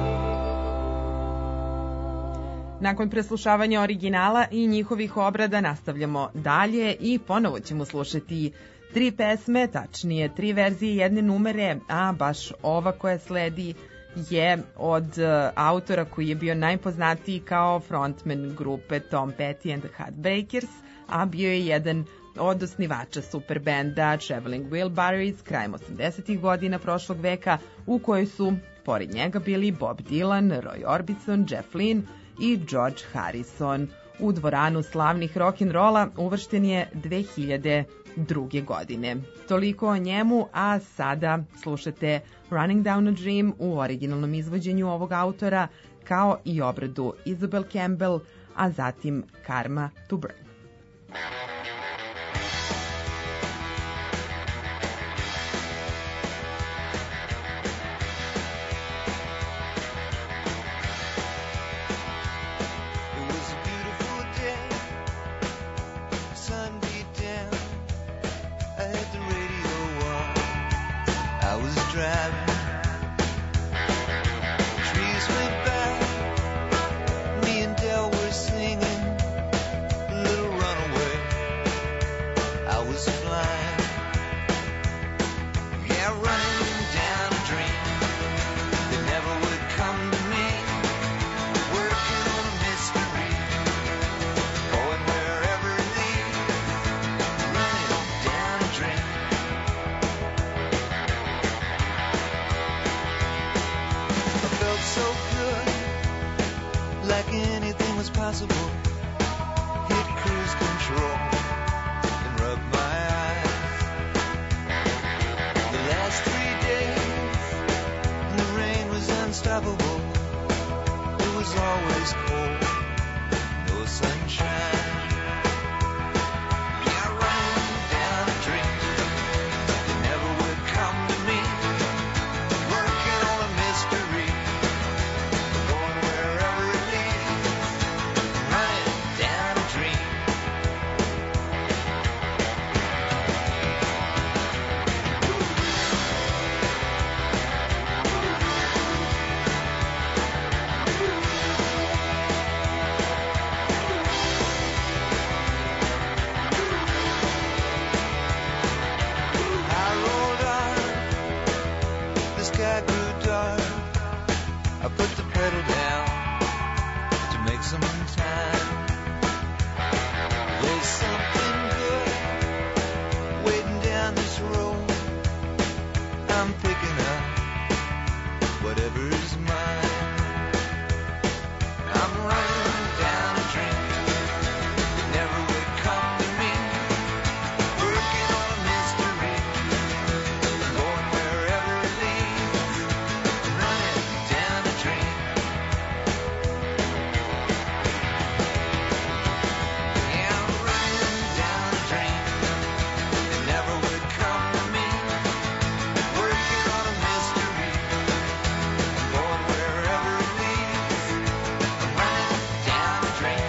arms. Nakon preslušavanja originala i njihovih obrada nastavljamo dalje i ponovo ćemo slušati 3 pesme, tačnije 3 verzije jedne numere, a baš ova koja sledi je od autora koji je bio najpoznatiji kao frontman grupe Tom Petty and the Heartbreakers, a bio je jedan od osnivača superbenda Traveling Wilburys krajem 80. godina prošlog veka, u kojoj su pored njega bili Bob Dylan, Roy Orbison, Jeff Lynne i George Harrison. U dvoranu slavnih rock'n'rolla uvršten je 2002. godine. Toliko o njemu, a sada slušate Running Down a Dream u originalnom izvođenju ovog autora, kao i obradu Isabel Campbell, a zatim Karma to Burn. It was a beautiful day, sun beat down, I had the radio on, I was driving, trees went by, me and Del were singing, a little runaway, I was flying, yeah, running down a dream, that never would come to me, working on a mystery, going wherever it leads, running down a dream. I felt so good, like anything was possible. Hit cruise control and rub my eyes. The last 3 days, the rain was unstoppable. It was always cold, no sunshine. Yeah, running down a dream that never would come to me. Working on a put the pedal down to make some time. There's something good waiting down this road. I'm picking up whatever's mine. I'm running down a dream that never would come to me. Working on a mystery, going wherever it leads. Running down a dream. Yeah, I'm running down a dream that never would come to me. Working on a mystery, going wherever it leads. I'm running down a dream.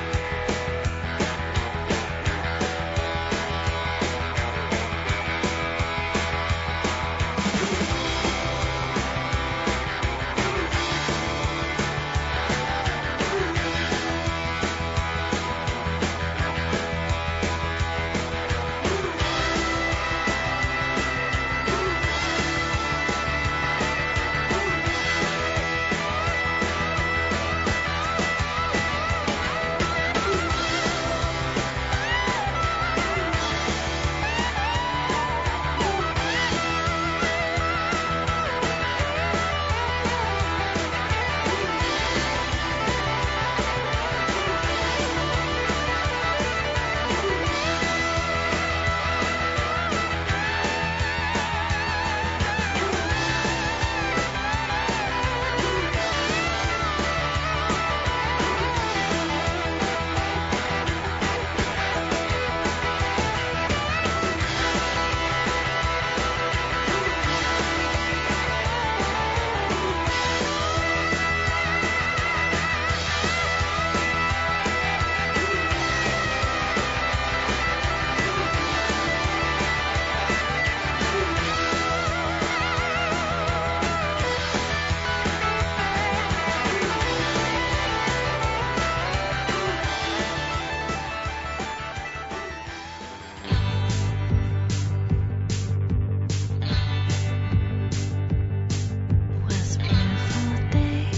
Was a beautiful day.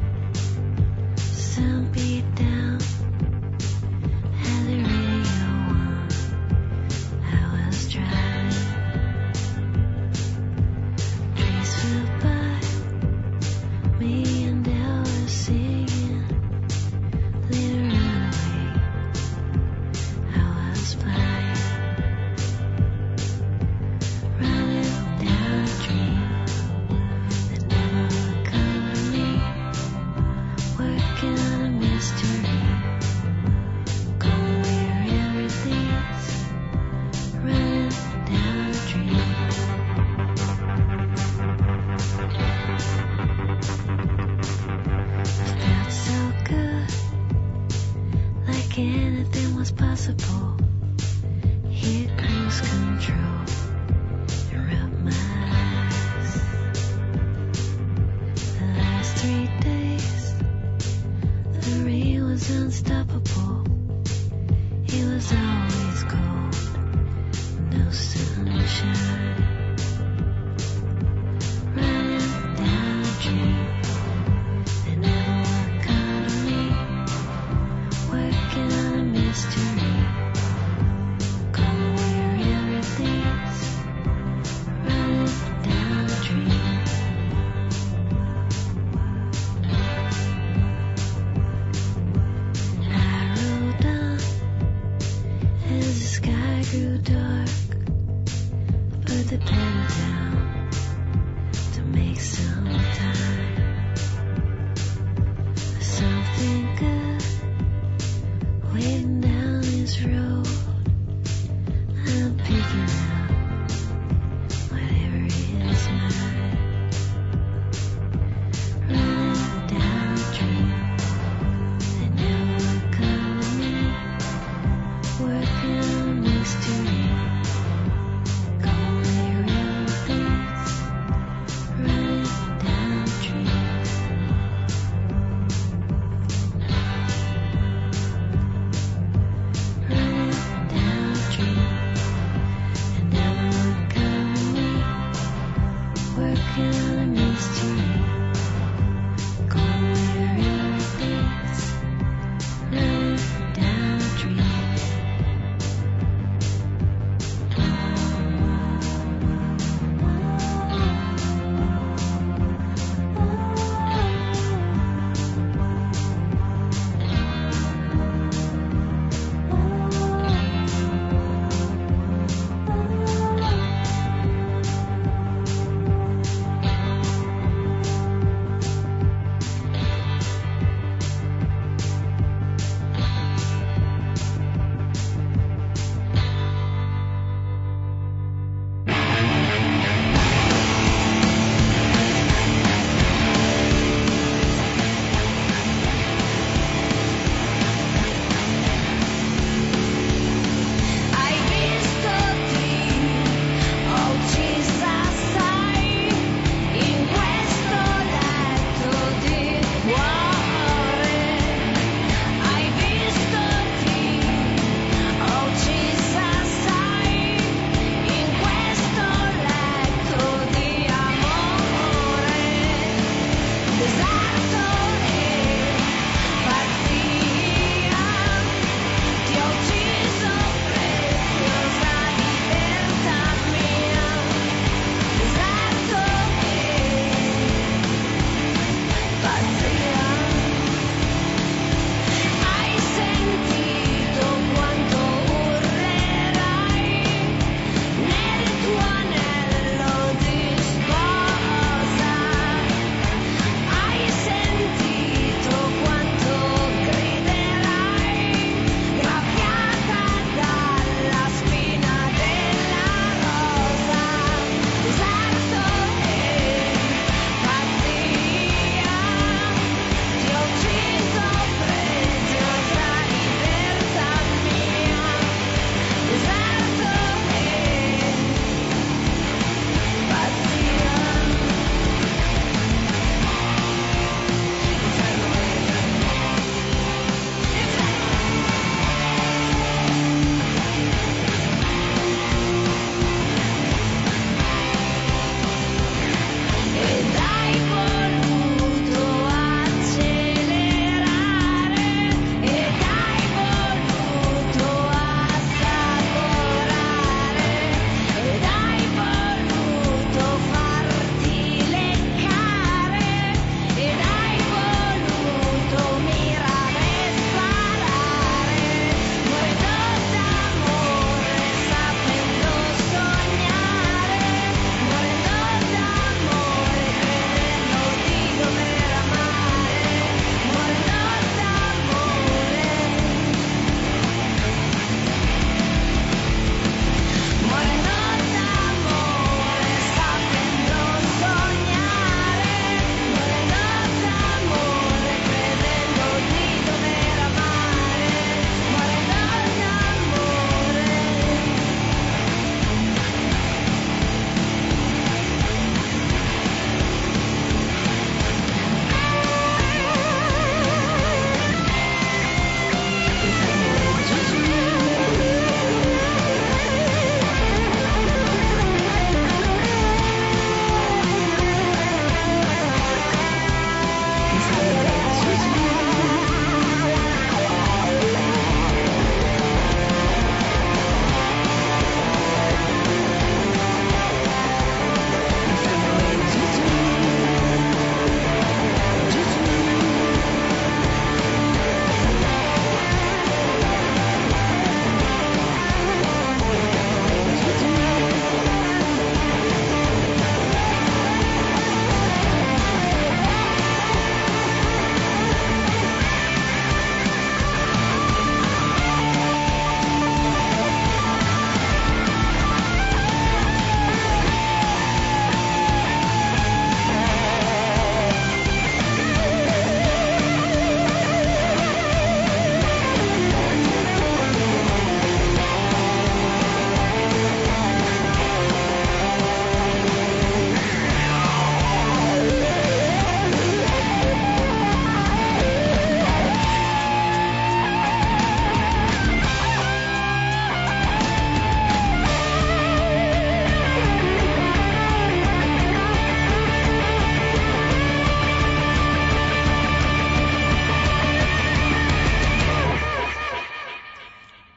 Sun beat down. Had the radio on. I was driving. Trees flew by. Me and Dale were singing. Literally, I was flying. Running down a dream that never would come to me. Working on a mystery, going wherever it leads. Running down a dream. Felt so good, like anything was possible. Hit cruise control and rub my eyes. The last 3 days, the rain was unstoppable. It was always cold, no sunshine. Running down a dream that never would come to me. Working on a mystery, going wherever it leads. Running down a dream. I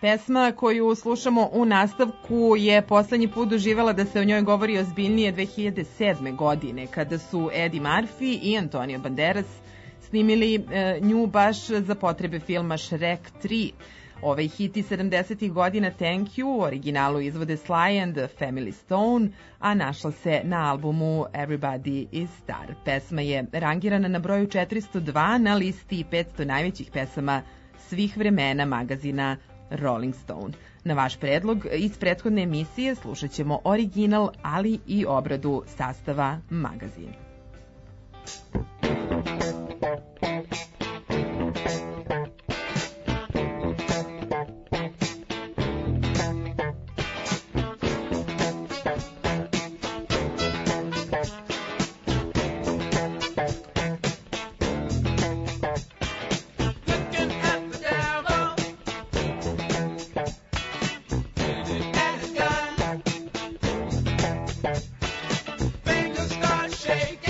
Pesma koju slušamo u nastavku je poslednji put doživela da se o njoj govori ozbiljnije 2007. godine, kada su Eddie Murphy i Antonio Banderas snimili nju baš za potrebe filma Shrek 3. Ovaj hit iz 70. godina Thank You u originalu izvode Sly and the Family Stone, a našla se na albumu Everybody is Star. Pesma je rangirana na broju 402 na listi 500 najvećih pesama svih vremena magazina Rolling Stone. Na vaš predlog iz prethodne emisije slušat ćemo original, ali i obradu sastava magazina. Fingers start shaking.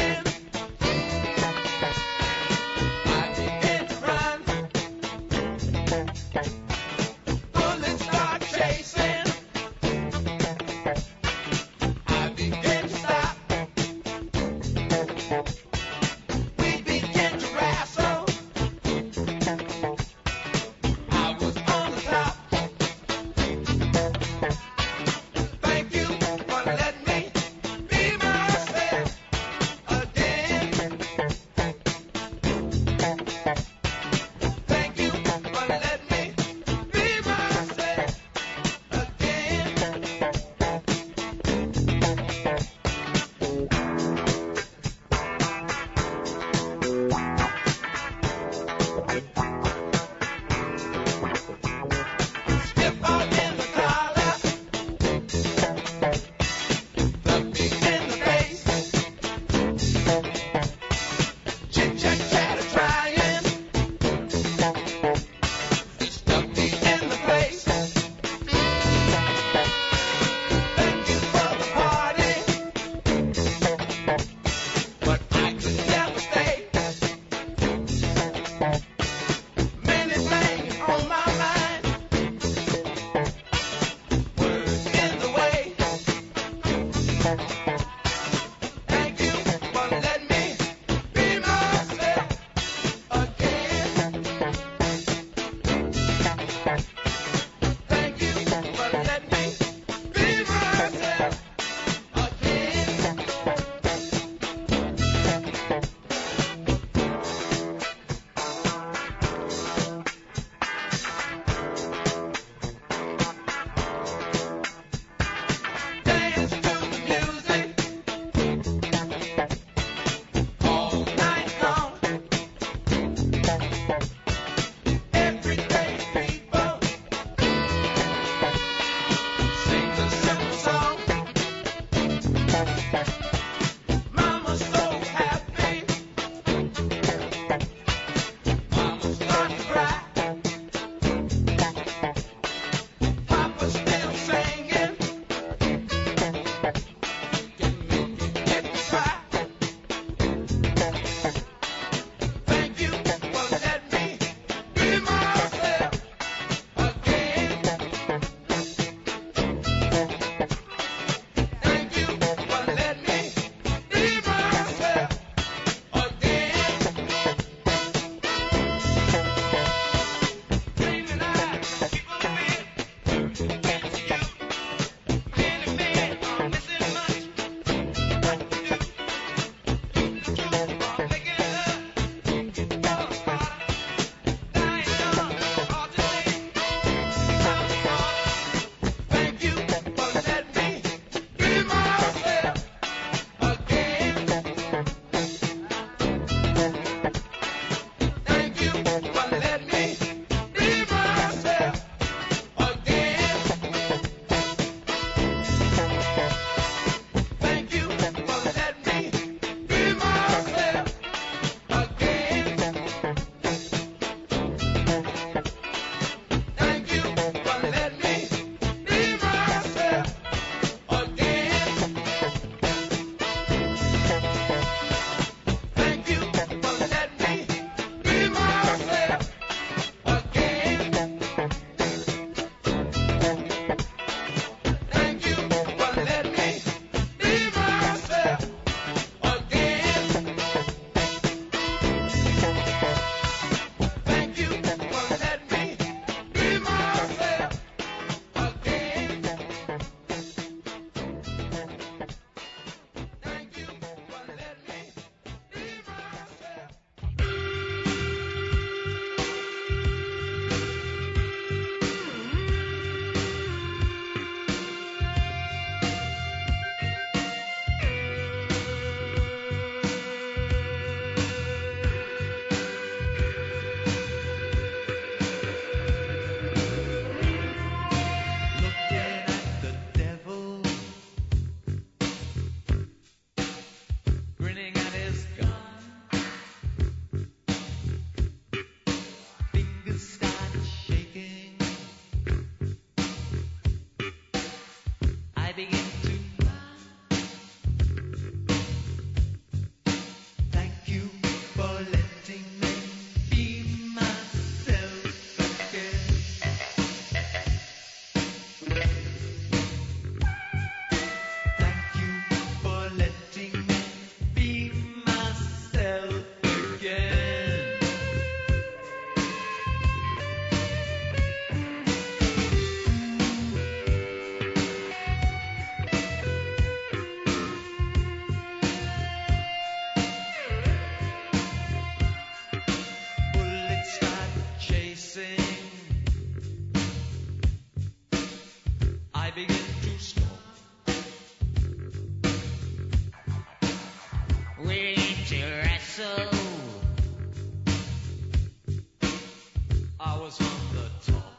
flowers from the top.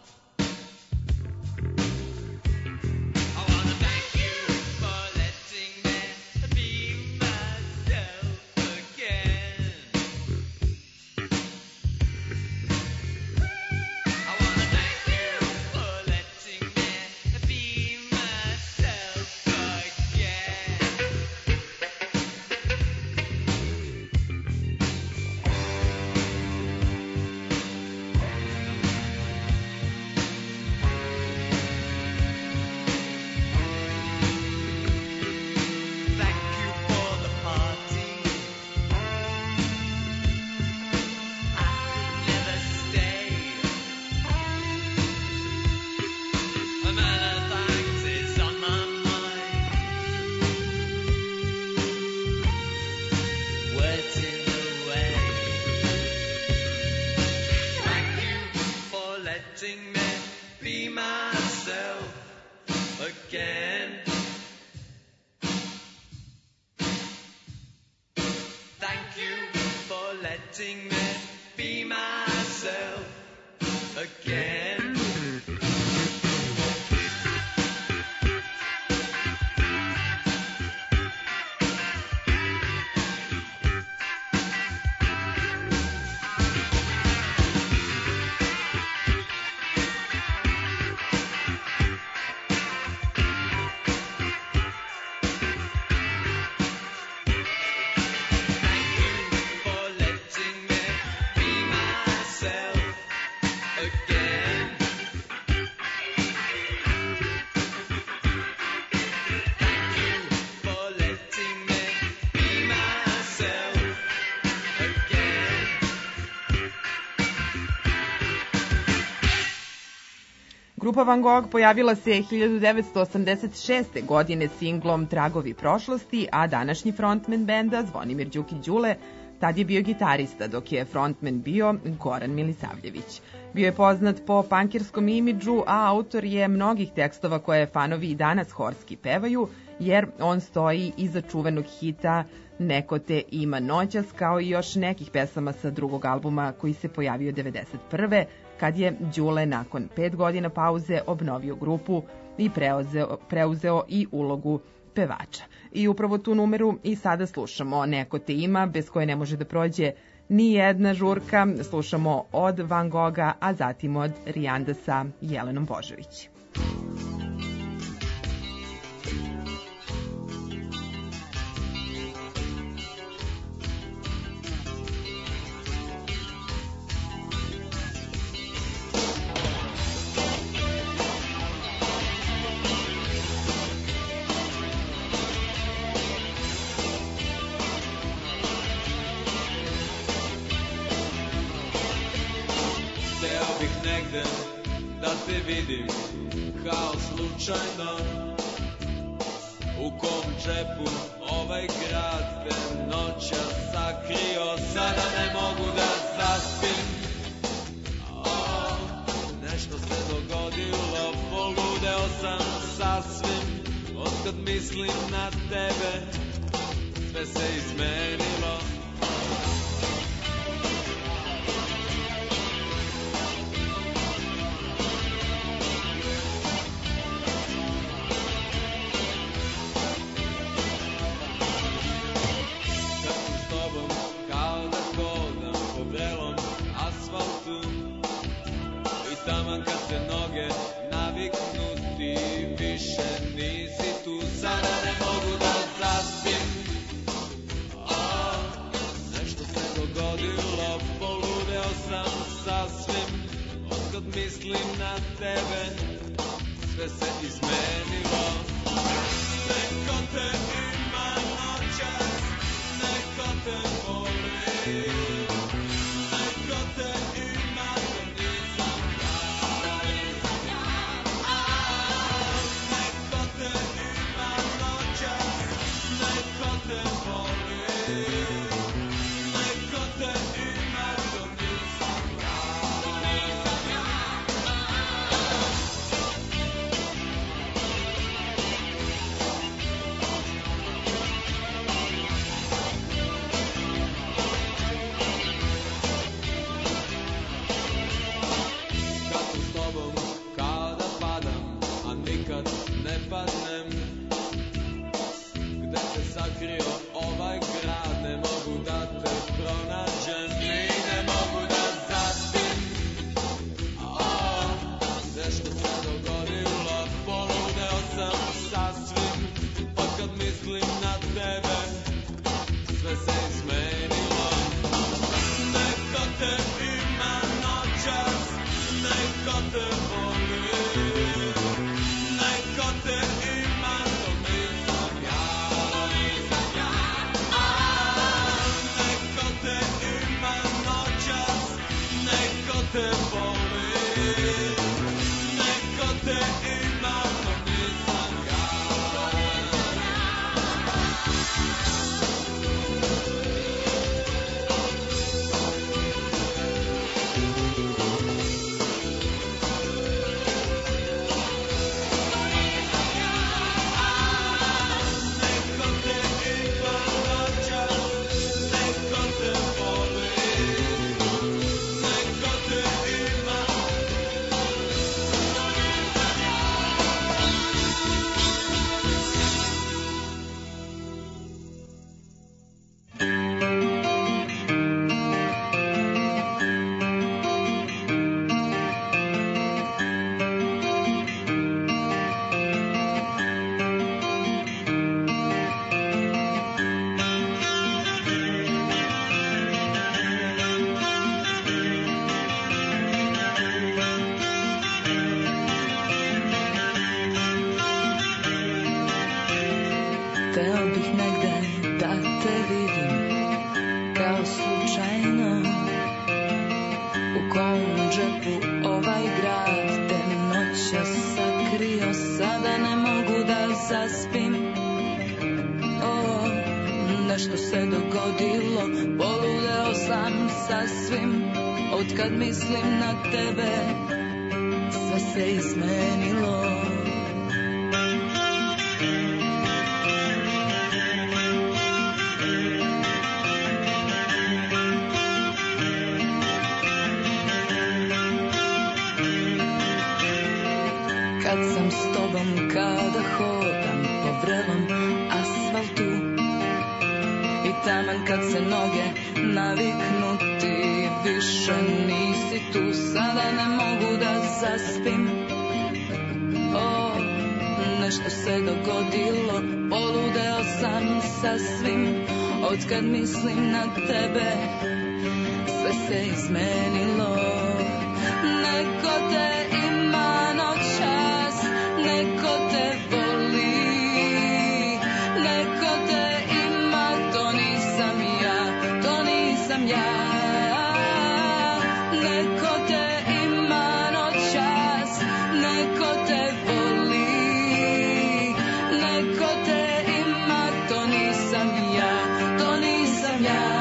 I wanna thank you for letting me be myself again. I wanna thank you for letting me be myself again. Thank you for the party. I could never stay. A man of thanks is on my mind. Words in the way. Thank you for letting me be myself again. Thank you for letting me be myself again. Thank you for letting me be myself again. Thank you for letting me be myself again. Grupa Van Gogh pojavila se 1986. godine singlom Tragovi prošlosti, a današnji frontman benda Zvonimir Đukić Đule tad je bio gitarista, dok je frontman bio Goran Milisavljević. Bio je poznat po pankirskom imidžu, a autor je mnogih tekstova koje fanovi i danas horski pevaju, jer on stoji iza čuvenog hita Neko te ima noćas, kao i još nekih pesama sa drugog albuma koji se pojavio 1991. kad je Đule nakon 5 godina pauze obnovio grupu i preuzeo i ulogu pevača. I upravo tu numeru i sada slušamo Neko te ima, bez koje ne može da prođe ni jedna žurka. Slušamo od Van Gogha, a zatim od Rijanda sa Jelenom Božović. Hteo bih negde da te vidim kao slučajno. U kom džepu ovaj grad te noćas sakrio. Sada ne mogu da zaspim. Nešto se dogodilo, poludeo sam sasvim. Otkad mislim na tebe, sve se izmenilo. Kao da hodam po vrelom asfaltu i taman kad se noge naviknu ti više nisi tu. Sada ne mogu da zaspim. Nešto se dogodilo, poludeo sam sasvim. Otkad mislim na tebe, sve se izmenilo. Neko te ima noćas, neko te voli. Neko te ima, to nisam ja. Neko te ima noćas, neko te voli. Neko te ima, to nisam ja. te voli, neko te ima, to nisam ja. Neko te ima noćas, neko te voli, neko te ima. Teo bih negde da te vidim kao slučajno, u kom džepu ovaj grad te noća sakrio, sada ne mogu da zaspim. O, nešto se dogodilo, poludeo sam sasvim, otkad mislim na tebe, sve se izmenilo. Kad sam s tobom kada hodam po vrelom asfaltu i taman kad se noge naviknu ti više nisi tu, sada ne mogu da zaspim. O, nešto se dogodilo, poludeo sam sasvim, otkad mislim na tebe, sve se izmenilo. Neko te ima noćas, neko te voli, neko te ima, to nisam ja, to nisam ja. Neko te ima noćas, neko te voli, neko te ima, to nisam ja, to nisam ja.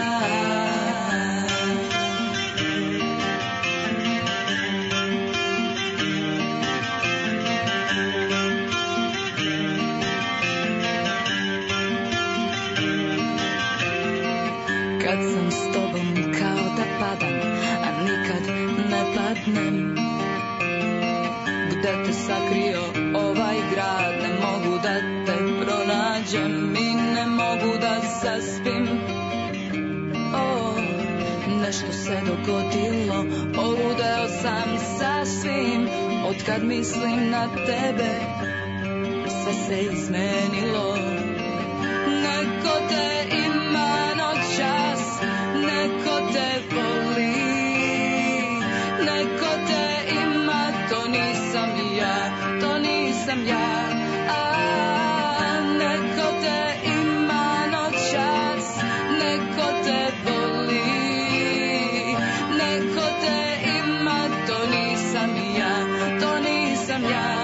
Kad sam s tobom kao da padam, a nikad ne padnem, gde te sakrio ovaj grad, ne mogu da te pronađem i ne mogu da zaspim. O, nešto se dogodilo, poludeo sam sasvim, otkad mislim na tebe, sve se izmenilo. Neko te ima noćas, neko te voli, neko te ima, to nisam ja, to nisam ja. A, neko te ima noćas, neko te voli, neko te ima, to nisam ja, to nisam ja.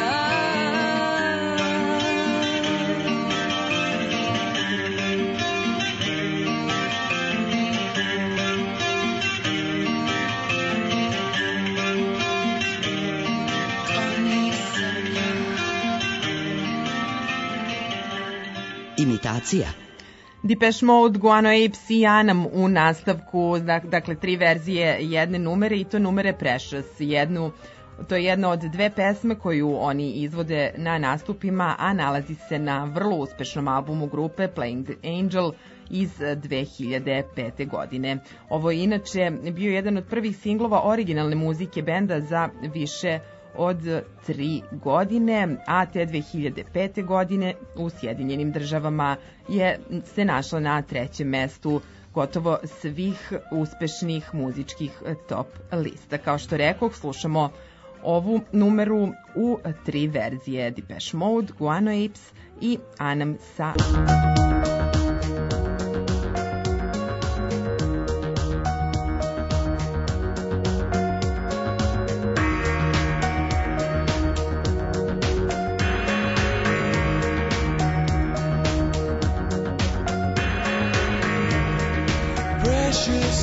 Imitacija. Depeche Mode, Guano Apes i Anam u nastavku, dakle 3 verzije jedne numere i to numere Precious. To je jedna od 2 pesme koju oni izvode na nastupima, a nalazi se na vrlo uspešnom albumu grupe Playing the Angel iz 2005. godine. Ovo je inače bio jedan od prvih singlova originalne muzike benda za više od 3 godine, a te 2005. godine u Sjedinjenim državama se našla na 3. mestu gotovo svih uspešnih muzičkih top lista. Kao što rekoh, slušamo ovu numeru u 3 verzije: Depeche Mode, Guano Apes i Anam sa...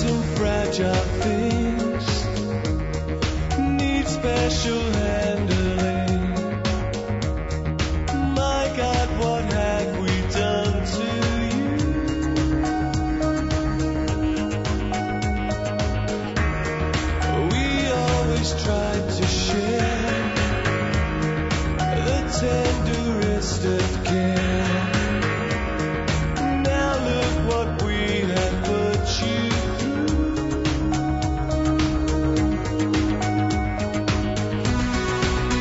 some fragile things need special handling. My God, what have we done to you? We always tried to share the tenderest of care. Now look what we have put you through.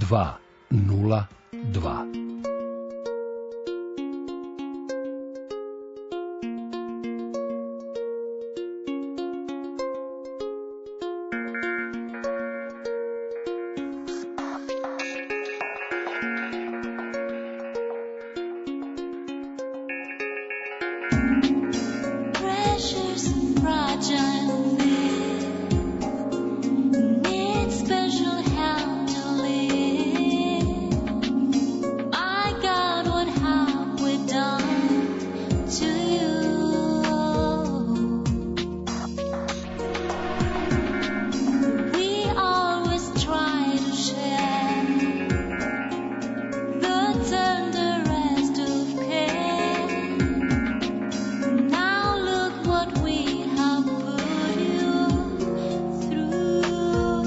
202. Precious and fragile need special handling. My God, what have we done to you? We always try to share the tenderest of care. Now look what we have put you through.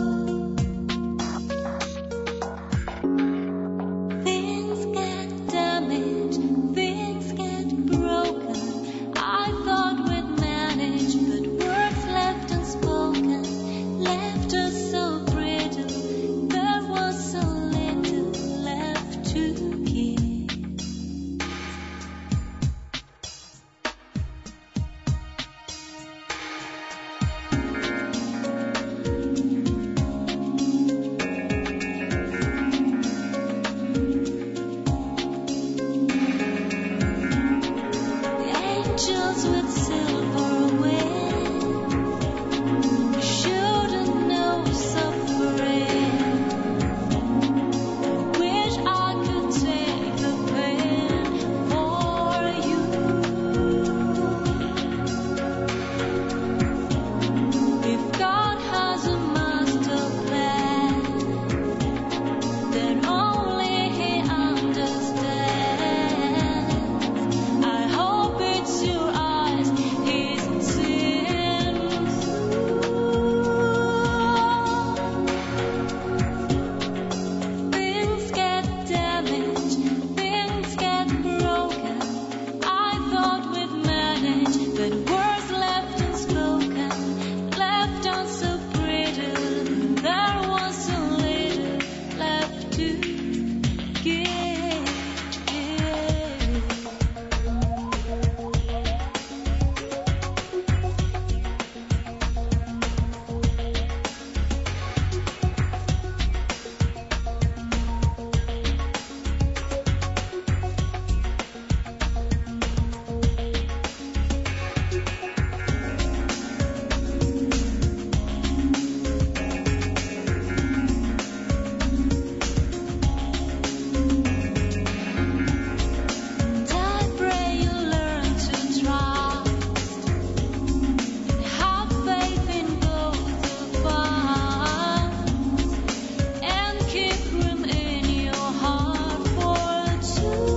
Things get damaged, things get broken. I thought we'd manage, but words left unspoken left us so brittle. There was so little left to give. Angels with silver wings shouldn't know suffering. Wish I could take the pain for you. If God has a master plan, then only He understands. I hope it's your eyes He's seeing through. Things get damaged, things get broken. I thought we'd manage, but words left unspoken left us so brittle. There was so little left to give. And I pray you learn to trust and have faith in both of us, and keep room in your heart for two.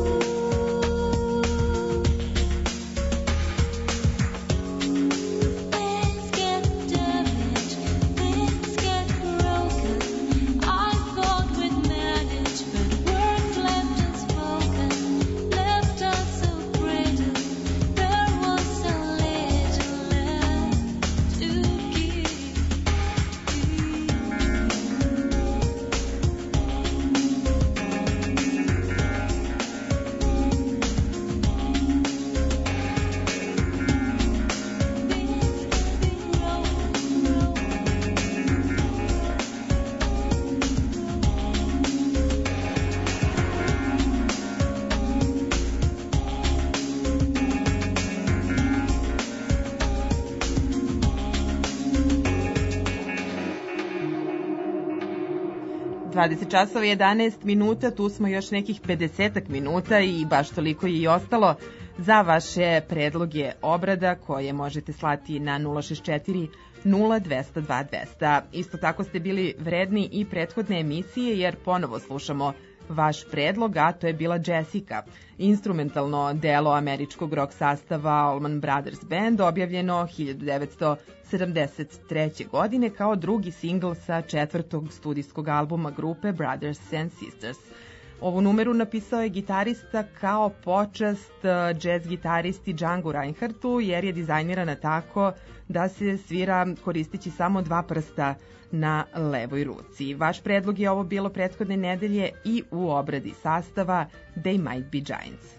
Things get damaged, things get broken. I thought we'd manage, but words left unspoken left us so brittle. There was so little left to give. Dvadeset časova i 11 minuta, tu smo još nekih 50 minuta i baš toliko je i ostalo za vaše predloge obrada koje možete slati na 064 0202 200. Isto tako ste bili vredni i prethodne emisije jer ponovo slušamo vaš predlog, a to je bila Jessica, instrumentalno delo američkog rock sastava Allman Brothers Band, objavljeno 1973. godine kao drugi singl sa četvrtog studijskog albuma grupe Brothers and Sisters. Ovu numeru napisao je gitarista kao počast jazz gitaristi Django Reinhardtu, jer je dizajnirana tako da se svira koristeći samo 2 prsta na levoj ruci. Vaš predlog je ovo bilo prethodne nedelje i u obradi sastava They Might Be Giants.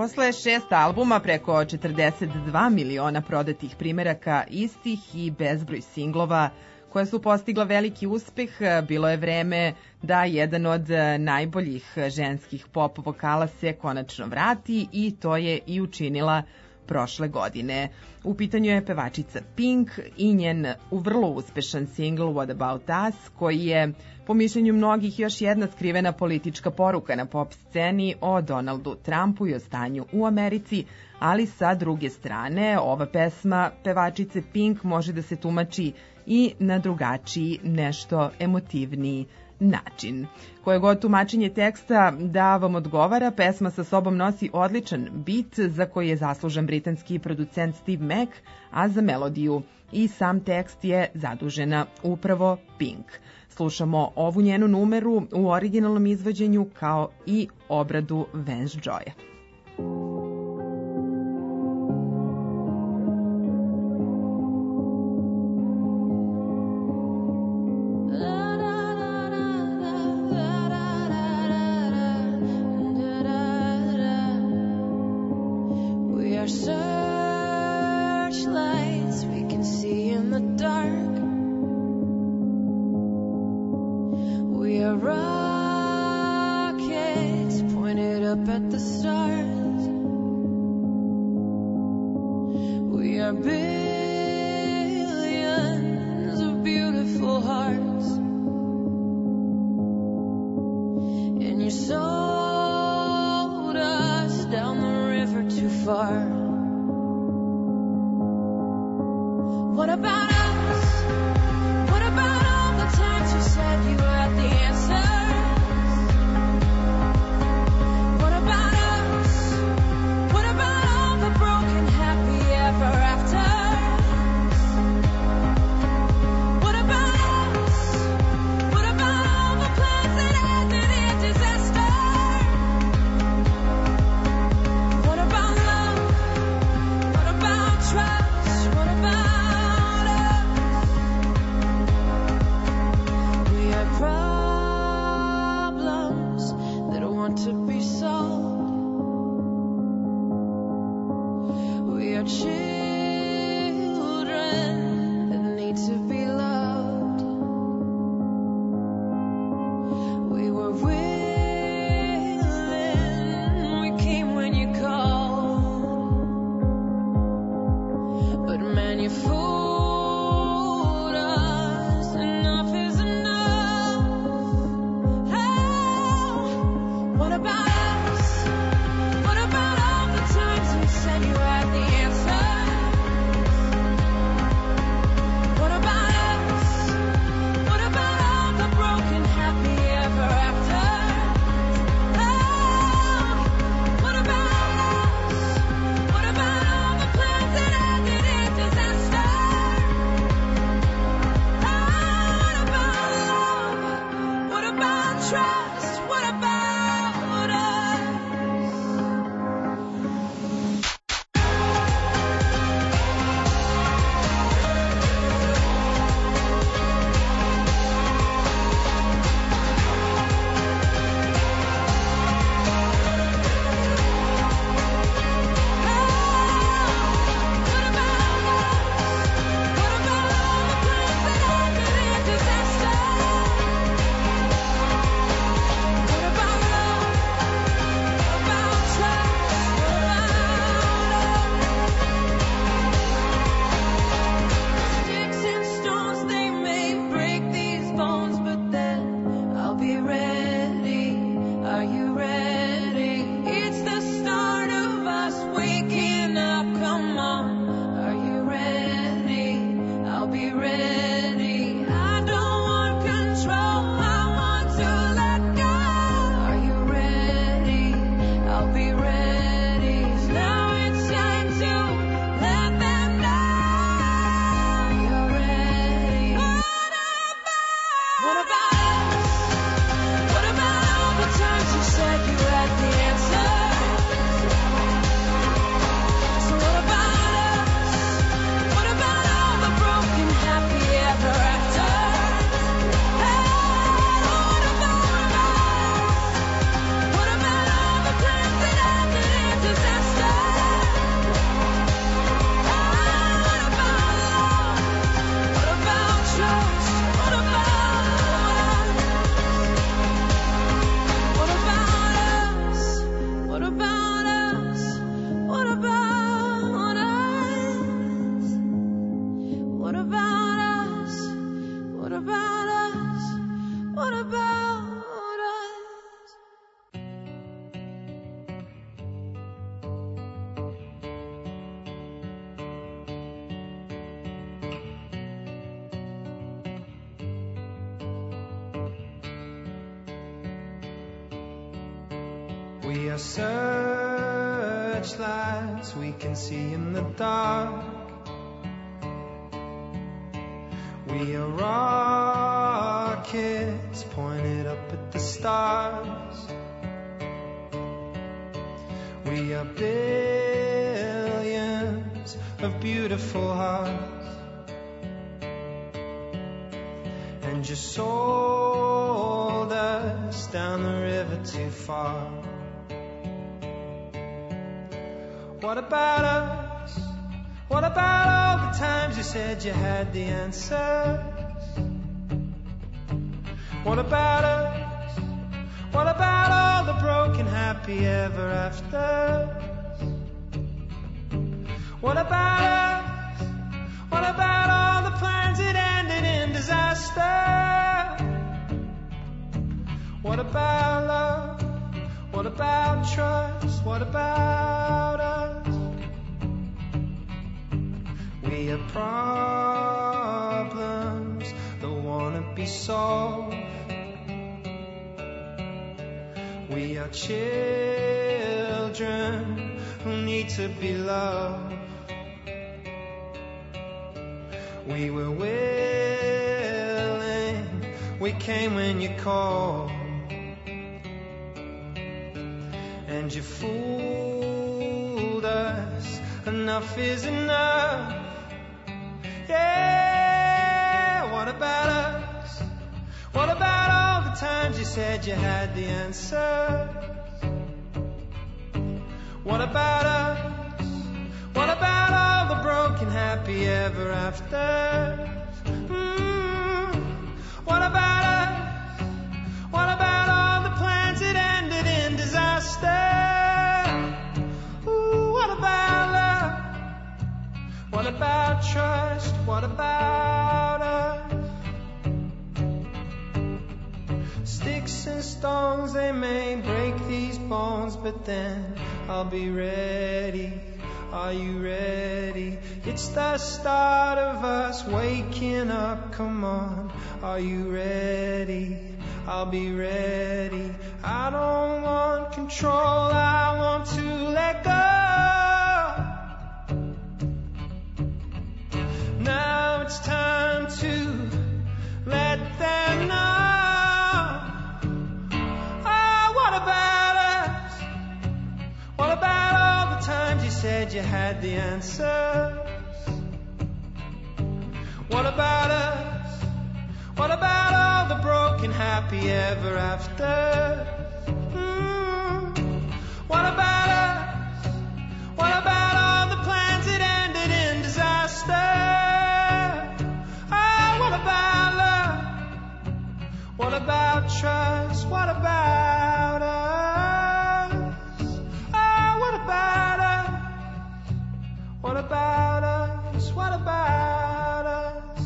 Posle 6 albuma, preko 42 miliona prodatih primeraka istih i bezbroj singlova koja su postigla veliki uspeh, bilo je vreme da jedan od najboljih ženskih pop vokala se konačno vrati i to je i učinila prošle godine. U pitanju je pevačica Pink i njen vrlo uspešan singl What About Us, koji je, po mišljenju mnogih, još jedna skrivena politička poruka na pop sceni o Donaldu Trumpu i o stanju u Americi, ali sa druge strane, ova pesma pevačice Pink može da se tumači i na drugačiji, nešto emotivniji način. Koje god tumačenje teksta da vam odgovara, pesma sa sobom nosi odličan bit za koji je zaslužan britanski producent Steve Mac, a za melodiju i sam tekst je zadužena upravo Pink. Slušamo ovu njenu numeru u originalnom izvođenju kao i obradu Vance Joya. We are searchlights we can see in the dark. We are rockets pointed up at the stars. We are billions of beautiful hearts. And you sold us down the river too far. What about us? What about all the times you said you had the answers? What about us? What about all the broken happy ever afters? What about us? What about all the plans that ended in disaster? What about love? What about trust? What about us? We have problems that wanna be solved. We are children who need to be loved. We were willing, we came when you called. And you fooled us, enough is enough. Yeah, what about us? What about all the times you said you had the answers? What about us? What about all the broken happy ever after? What about us? What about all the plans that ended in disaster? Ooh, what about love? What about trust? What about us? Sticks and stones, they may break these bones, but then I'll be ready. Are you ready? It's the start of us waking up, come on. Are you ready? I'll be ready. I don't want control, I want to let go. Now it's time to let them know. Oh, what about us? What about all the times you said you had the answers? What about us? What about all the broken happy ever after? What about us? What about all the plans that ended in disaster? Oh, what about love? What about trust? What about us? Oh, what about us? What about us? What about us?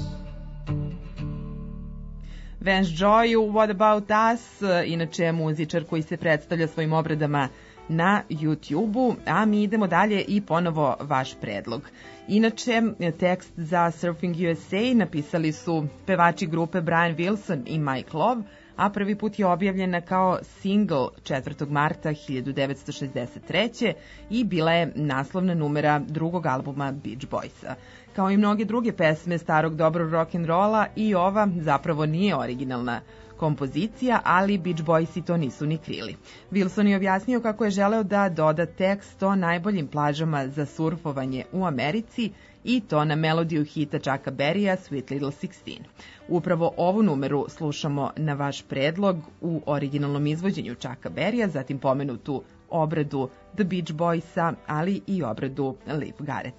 Vance Joy u What About Us, inače je muzičar koji se predstavlja svojim obradama na YouTube-u, a mi idemo dalje i ponovo vaš predlog. Inače, tekst za Surfing USA napisali su pevači grupe Brian Wilson i Mike Love, a prvi put je objavljena kao single 4. marta 1963. i bila je naslovna numera drugog albuma Beach Boysa. Kao i mnoge druge pesme starog dobrog rock'n'rolla, i ova zapravo nije originalna kompozicija, ali Beach Boysi to nisu ni krili. Wilson je objasnio kako je želeo da doda tekst o najboljim plažama za surfovanje u Americi, i to na melodiju hita Chucka Berrya Sweet Little 16. Upravo ovu numeru slušamo na vaš predlog u originalnom izvođenju Chucka Berrya, zatim pomenutu obradu The Beach Boysa, ali i obradu Leif Garretta.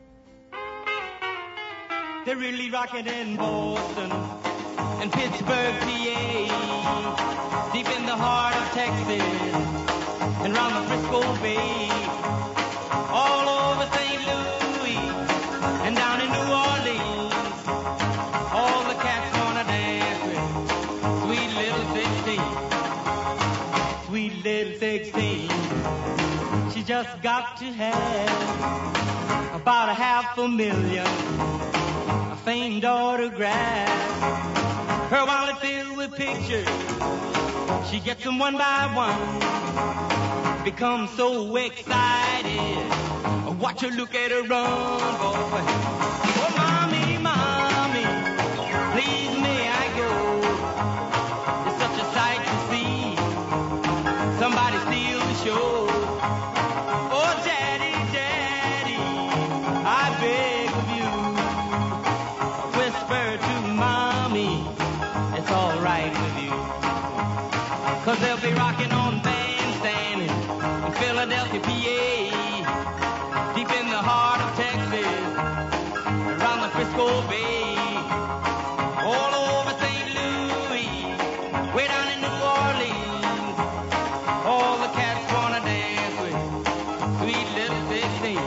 They're really rocking in Boston and Pittsburgh, PA, deep in the heart of Texas and round the Frisco Bay, all over St. Louis and down in New Orleans. All the cats wanna dance with sweet little 16. Sweet little 16. She just got to have about $500,000 famed autograph. Her wallet filled with pictures, she gets them one by one, become so excited. Watch her look at her run, boy. Oh, mommy, mommy, please may I go? It's such a sight to see. Somebody steal the show. Oh, daddy, daddy, I beg of you. Whisper to mommy, it's all right with you. 'Cause they'll be rocking on Bandstand in Philadelphia, PA. Deep in the heart of Texas, around the Frisco Bay, all over St. Louis, way down in New Orleans, all the cats wanna dance with sweet little 16.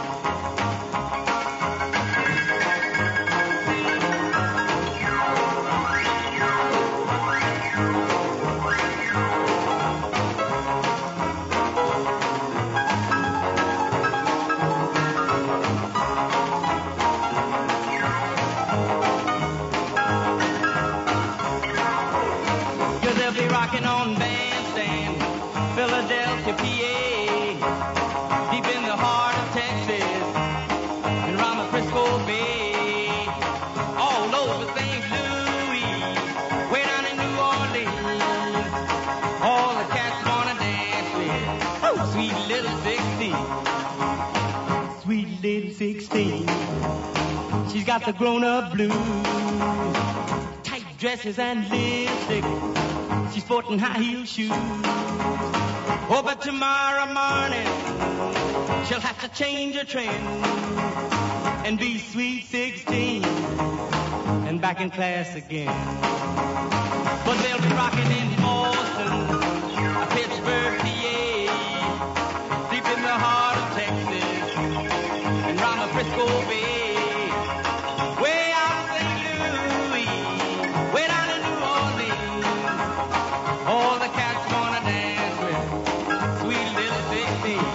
On Bandstand, Philadelphia, PA, deep in the heart of Texas, and around the Frisco Bay, all over St. Louis, way down in New Orleans, all the cats wanna dance with sweet little 16, sweet little 16. She's got the grown-up blues, tight dresses and lipstick. She's sporting high-heel shoes. Oh, but tomorrow morning she'll have to change her trend and be sweet 16 and back in class again. But they'll be rocking in Boston, Pittsburgh, PA, deep in the heart of Texas and round the Frisco Bay, way out of St. Louis, way down in New Orleans. All the cats wanna dance with sweet little 16.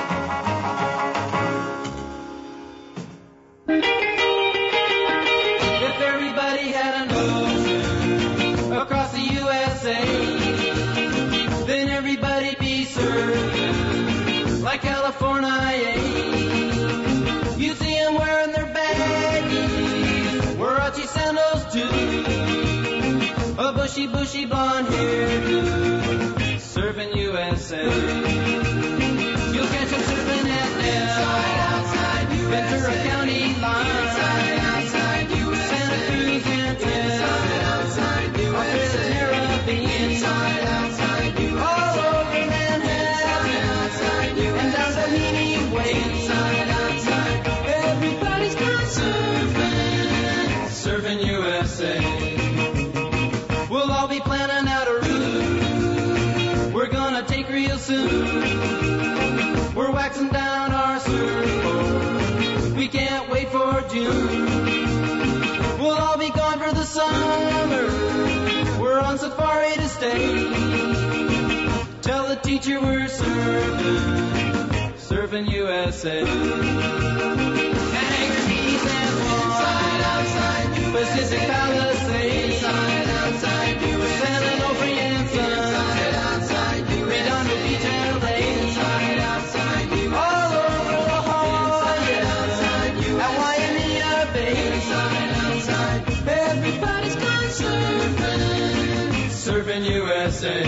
If everybody had an ocean across the USA, then everybody'd be surfing like California. You see them wearing their baggies, Warachi sandals too, a bushy blonde hairdo, surfing USA. You'll catch them surfing at El Ventura County line, Santa Cruz and off to the Caribbean, all over Manhattan, and down Bellini Way. Everybody's gone surfing USA. We'll all be planning out a route we're gonna take real soon. We're waxing down our surfboard, we can't wait for June. We'll all be gone for the summer, we're on safari to stay. Tell the teacher we're surfing USA. Hangar Keys and Hawaii, Pacific Palisades, San Onofre and Sun, Redondo Beach, LA, all over La Jolla, at Waimea Bay. Everybody's gone surfing USA.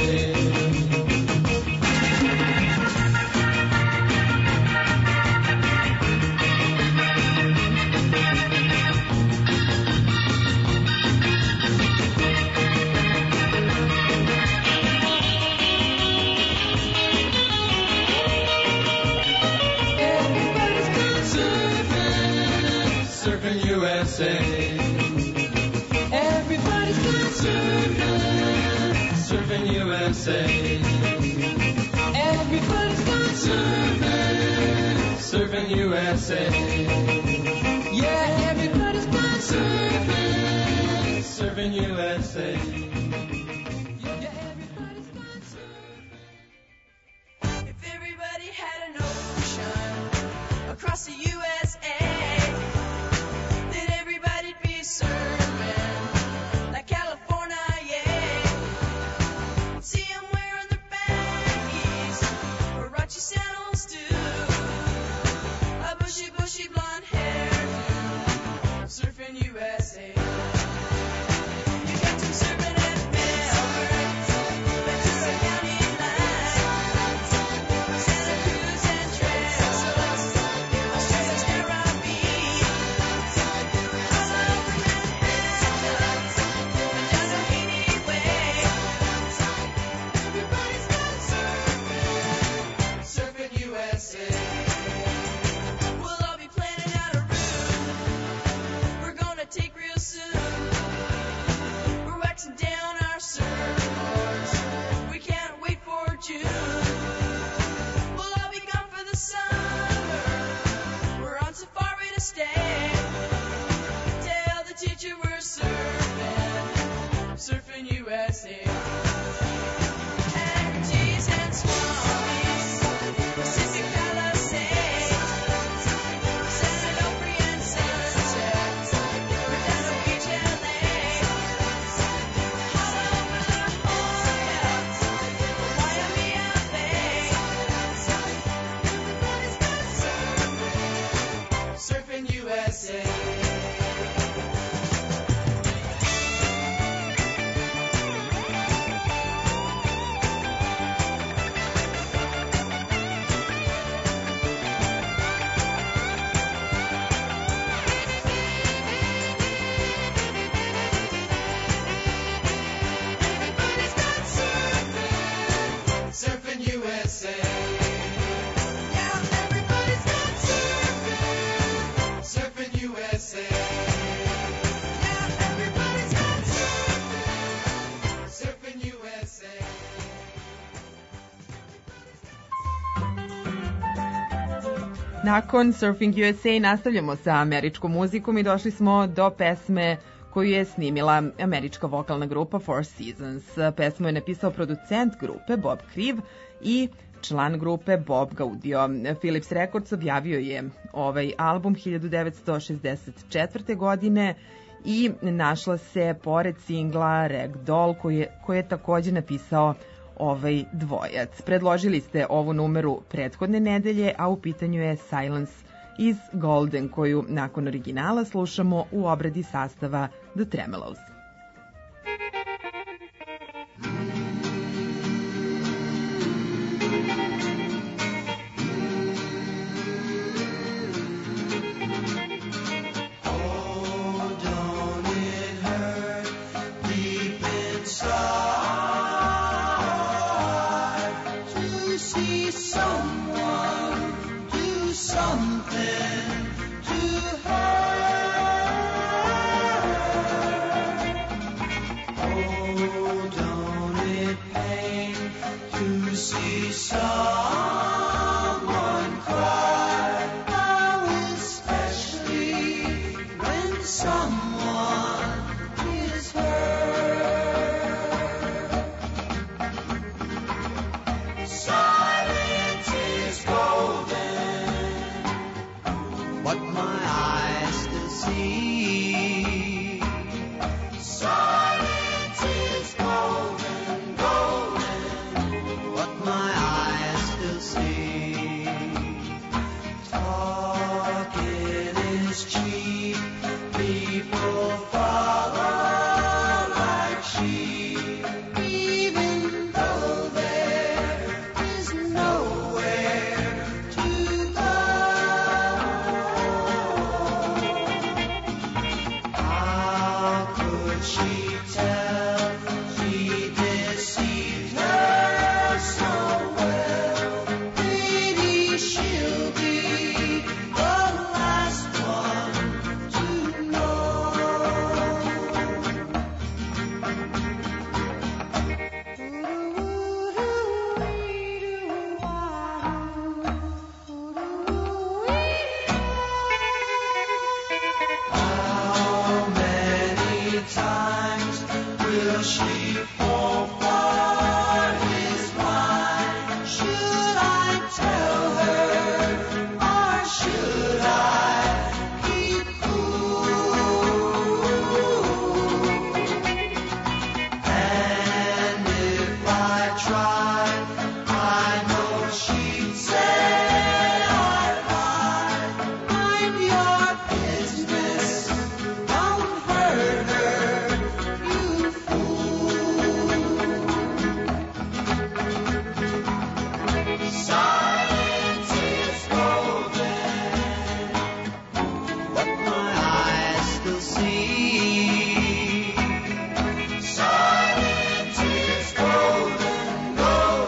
Surfing USA. Everybody's gone surfing USA. Everybody's gone surfing USA. Yeah, everybody's gone surfing USA. Yeah, everybody's gone surfing. If everybody had an ocean across the USA, then everybody'd be surfing like California, yeah. See 'em wearing their baggies, Nakon Surfing USA nastavljamo sa američkom muzikom i došli smo do pesme koju je snimila američka vokalna grupa Four Seasons. Pesmu je napisao producent grupe Bob Kriv i član grupe Bob Gaudio. Philips Records objavio je ovaj album 1964. godine i našla se pored singla Ragdoll koji je takođe napisao ovaj dvojac. Predložili ste ovu numeru prethodne nedelje, a u pitanju je Silence is Golden, koju nakon originala slušamo u obradi sastava The Tremelows. Golden.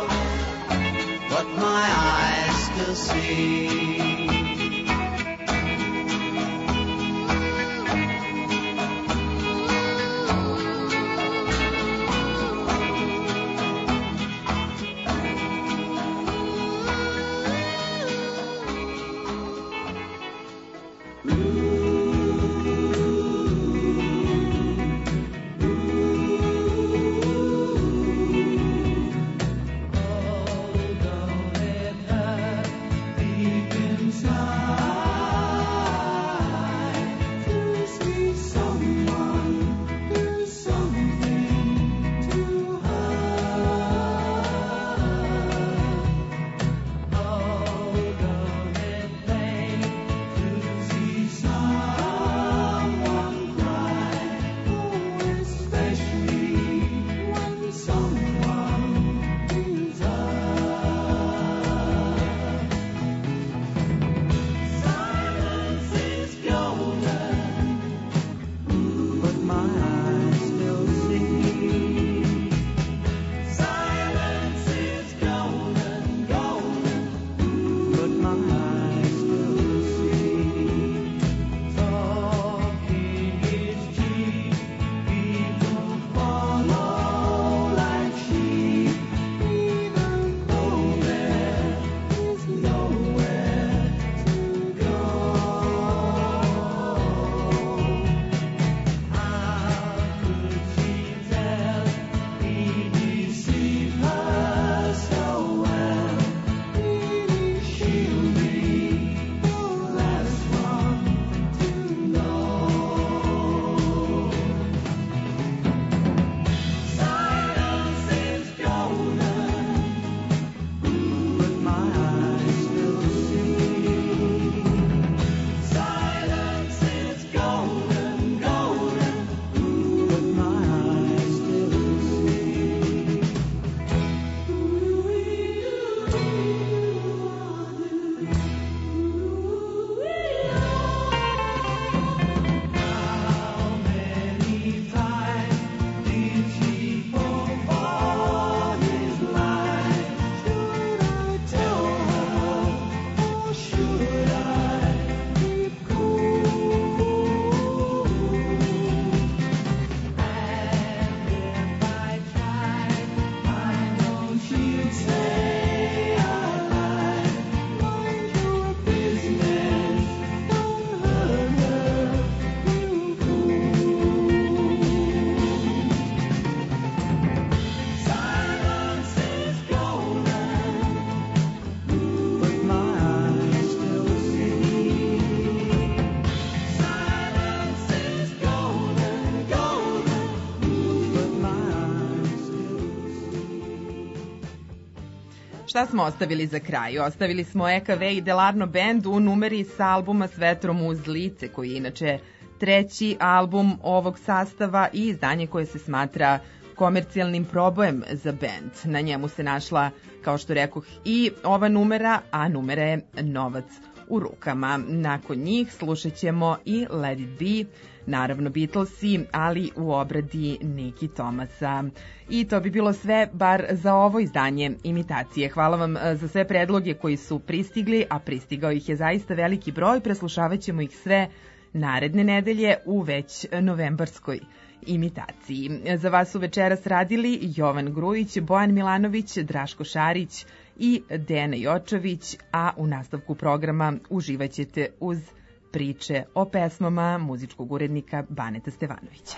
Šta smo ostavili za kraj? Ostavili smo EKV i Delarno band u numeri sa albuma S vetrom uz lice, koji je inače treći album ovog sastava i izdanje koje se smatra komercijalnim probojem za band. Na njemu se našla, kao što rekoh, i ova numera, a numera je Novac u rukama. Nakon njih slušat ćemo i Let It Be, naravno Beatlesi, ali u obradi Niki Thomasa. I to bi bilo sve, bar za ovo izdanje imitacije. Hvala vam za sve predloge koji su pristigli, a pristigao ih je zaista veliki broj. Preslušavat ćemo ih sve naredne nedelje u već novembarskoj imitaciji. Za vas su večeras radili Jovan Grujić, Bojan Milanović, Draško Šarić i Dena Jočović, a u nastavku programa uživaćete uz priče o pesmama muzičkog urednika Baneta Stevanovića.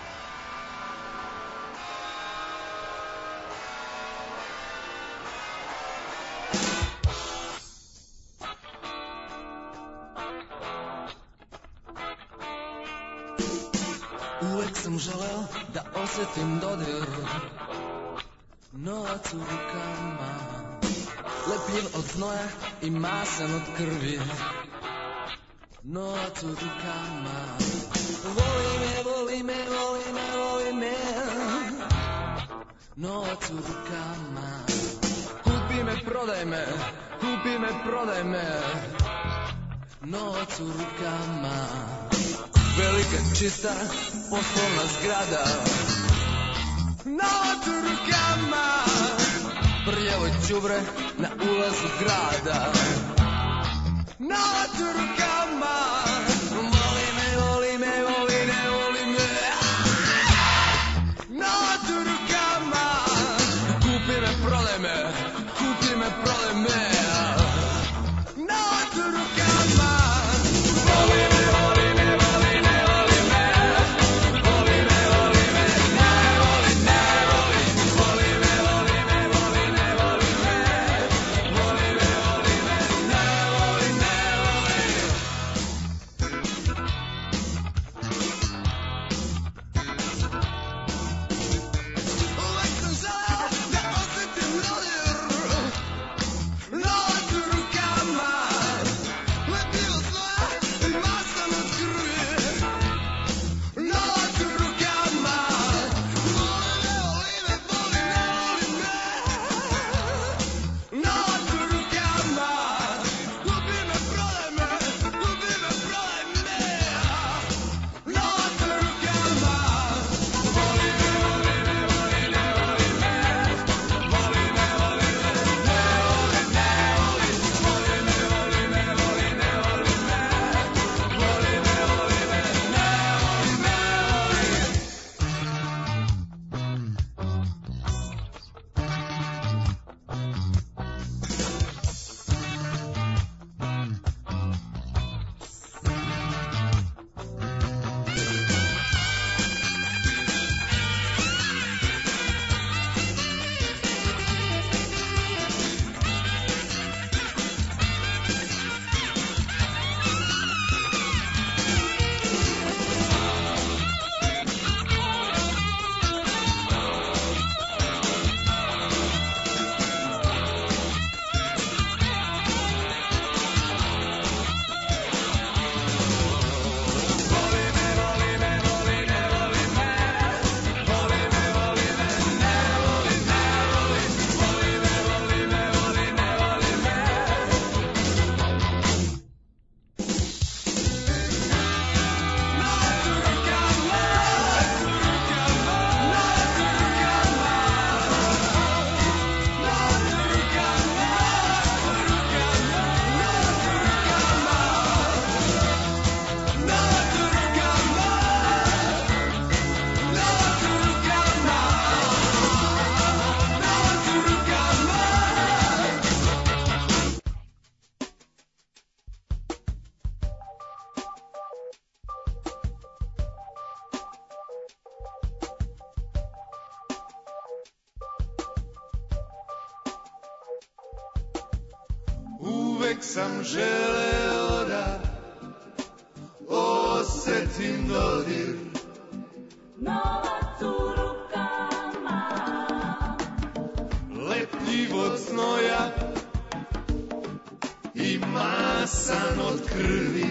Uvek sam želeo da osjetim dodir, novac u rukama, lepljiv od znoja i masan od krvi, novac u rukama. Voli me, voli me, voli me, voli me, novac u rukama. Kupi me, prodaj me, kupi me, prodaj me, novac u rukama. Velika čista poslovna zgrada, novac u rukama. Prljavo đubre na ulazu grada, novac u rukama. Voli me, voli me, voli me, voli me, novac u rukama. Kupi me, prodaj me, kupi me, prodaj me, novac u rukama. Voli me, voli me, voli me, voli me, voli me, voli me, ne voli, ne voli, voli me, voli me, voli me, voli me, voli me, voli me, ne voli, ne voli. Uvek sam želeo da osjetim dodir, novac u rukama, lepljivo znoja i masan od krvi, novac u rukama. Voli me, voli me, voli me, voli me, novac u rukama. Kupi me, prodaj me, kupi me, prodaj me, novac u rukama. Voli me, voli me, voli me, voli me, voli me, voli me, ne voli, ne voli, voli me, voli me, voli me, voli me, voli me, voli me, ne voli, ne voli. Uvek sam želeo da osetim dodir, Novac u rukama, lepljiv od znoja masan od krvi.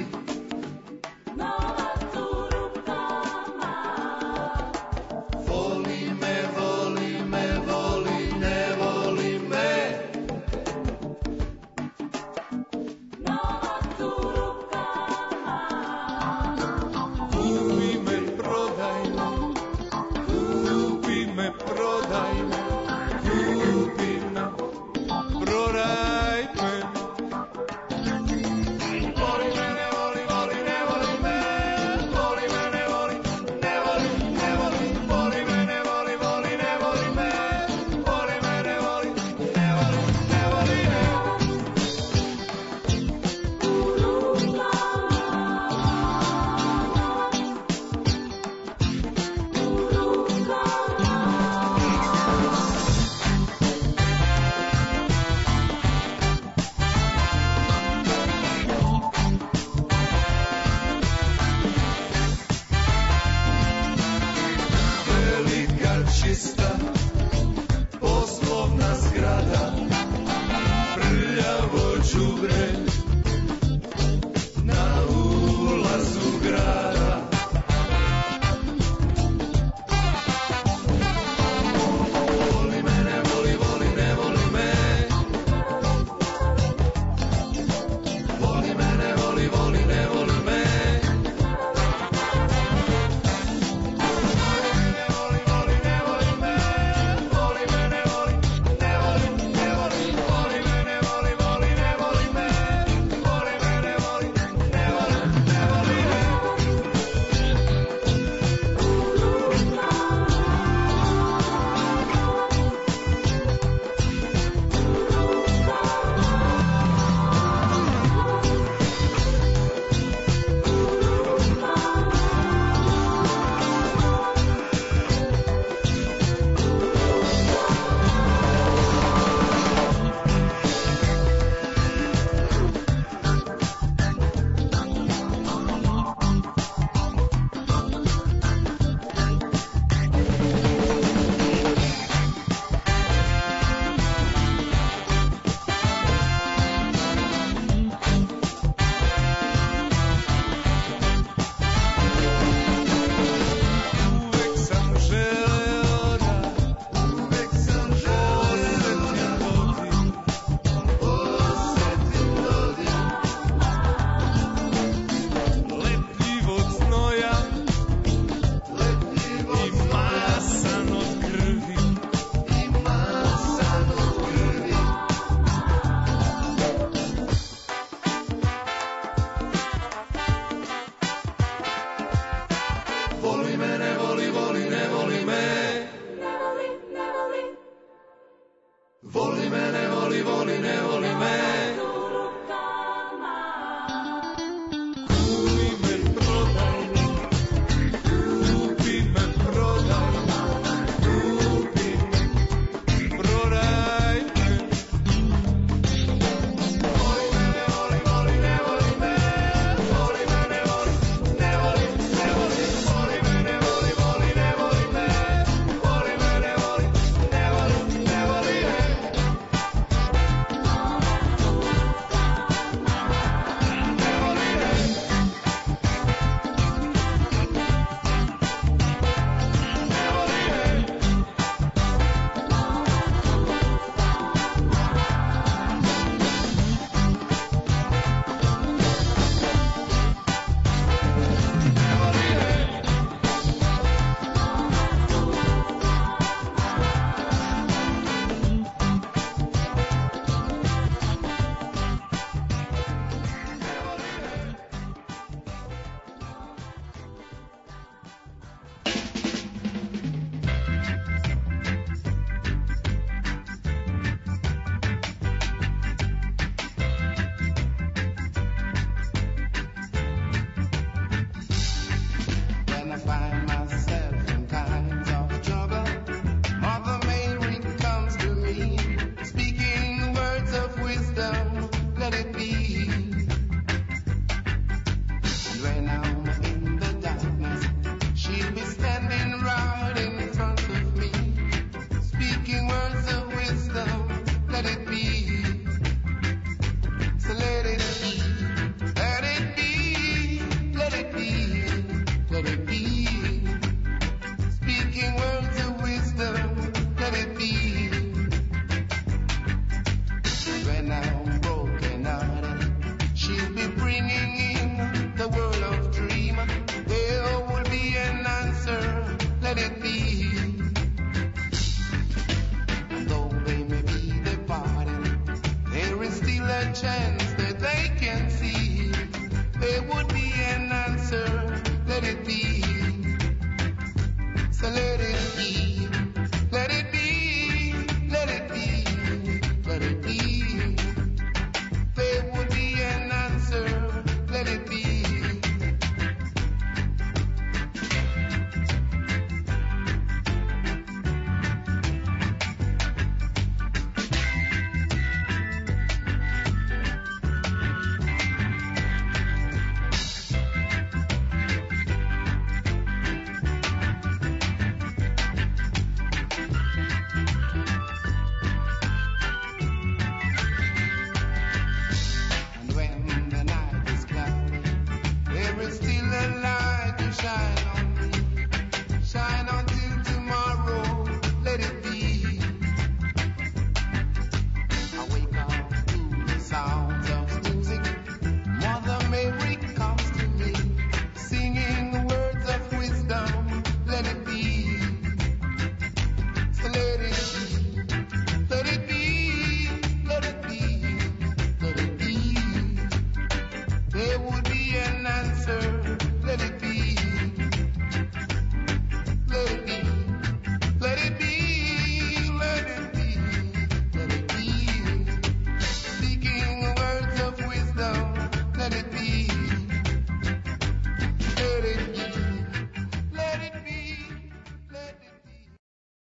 Voli me, voli me, voli, ne voli me. Kupi me, prodaj me, kupi me, prodaj me, kupi me, prodaj me. Voli me, ne voli, voli, ne voli me. Voli me, ne voli, ne voli, ne voli. Voli me, ne voli, voli, ne voli me. Voli me, ne voli, ne voli, ne voli me. Velika čista poslovna zgrada, prljavo đubre na ulazu grada. Voli me, ne voli, voli, ne voli me. Voli me, ne voli, voli, ne voli me. Voli me, ne voli, voli, ne voli me. Voli me, ne voli, voli, ne voli me. Kupi me, prodaj me, kupi me, prodaj me, kupi me, prodaj me. Voli me, ne voli, voli, ne voli me. Voli me, ne voli, ne voli, ne voli. Voli me, ne voli, voli, ne voli me. Voli me, ne voli, ne voli, ne voli me. pretend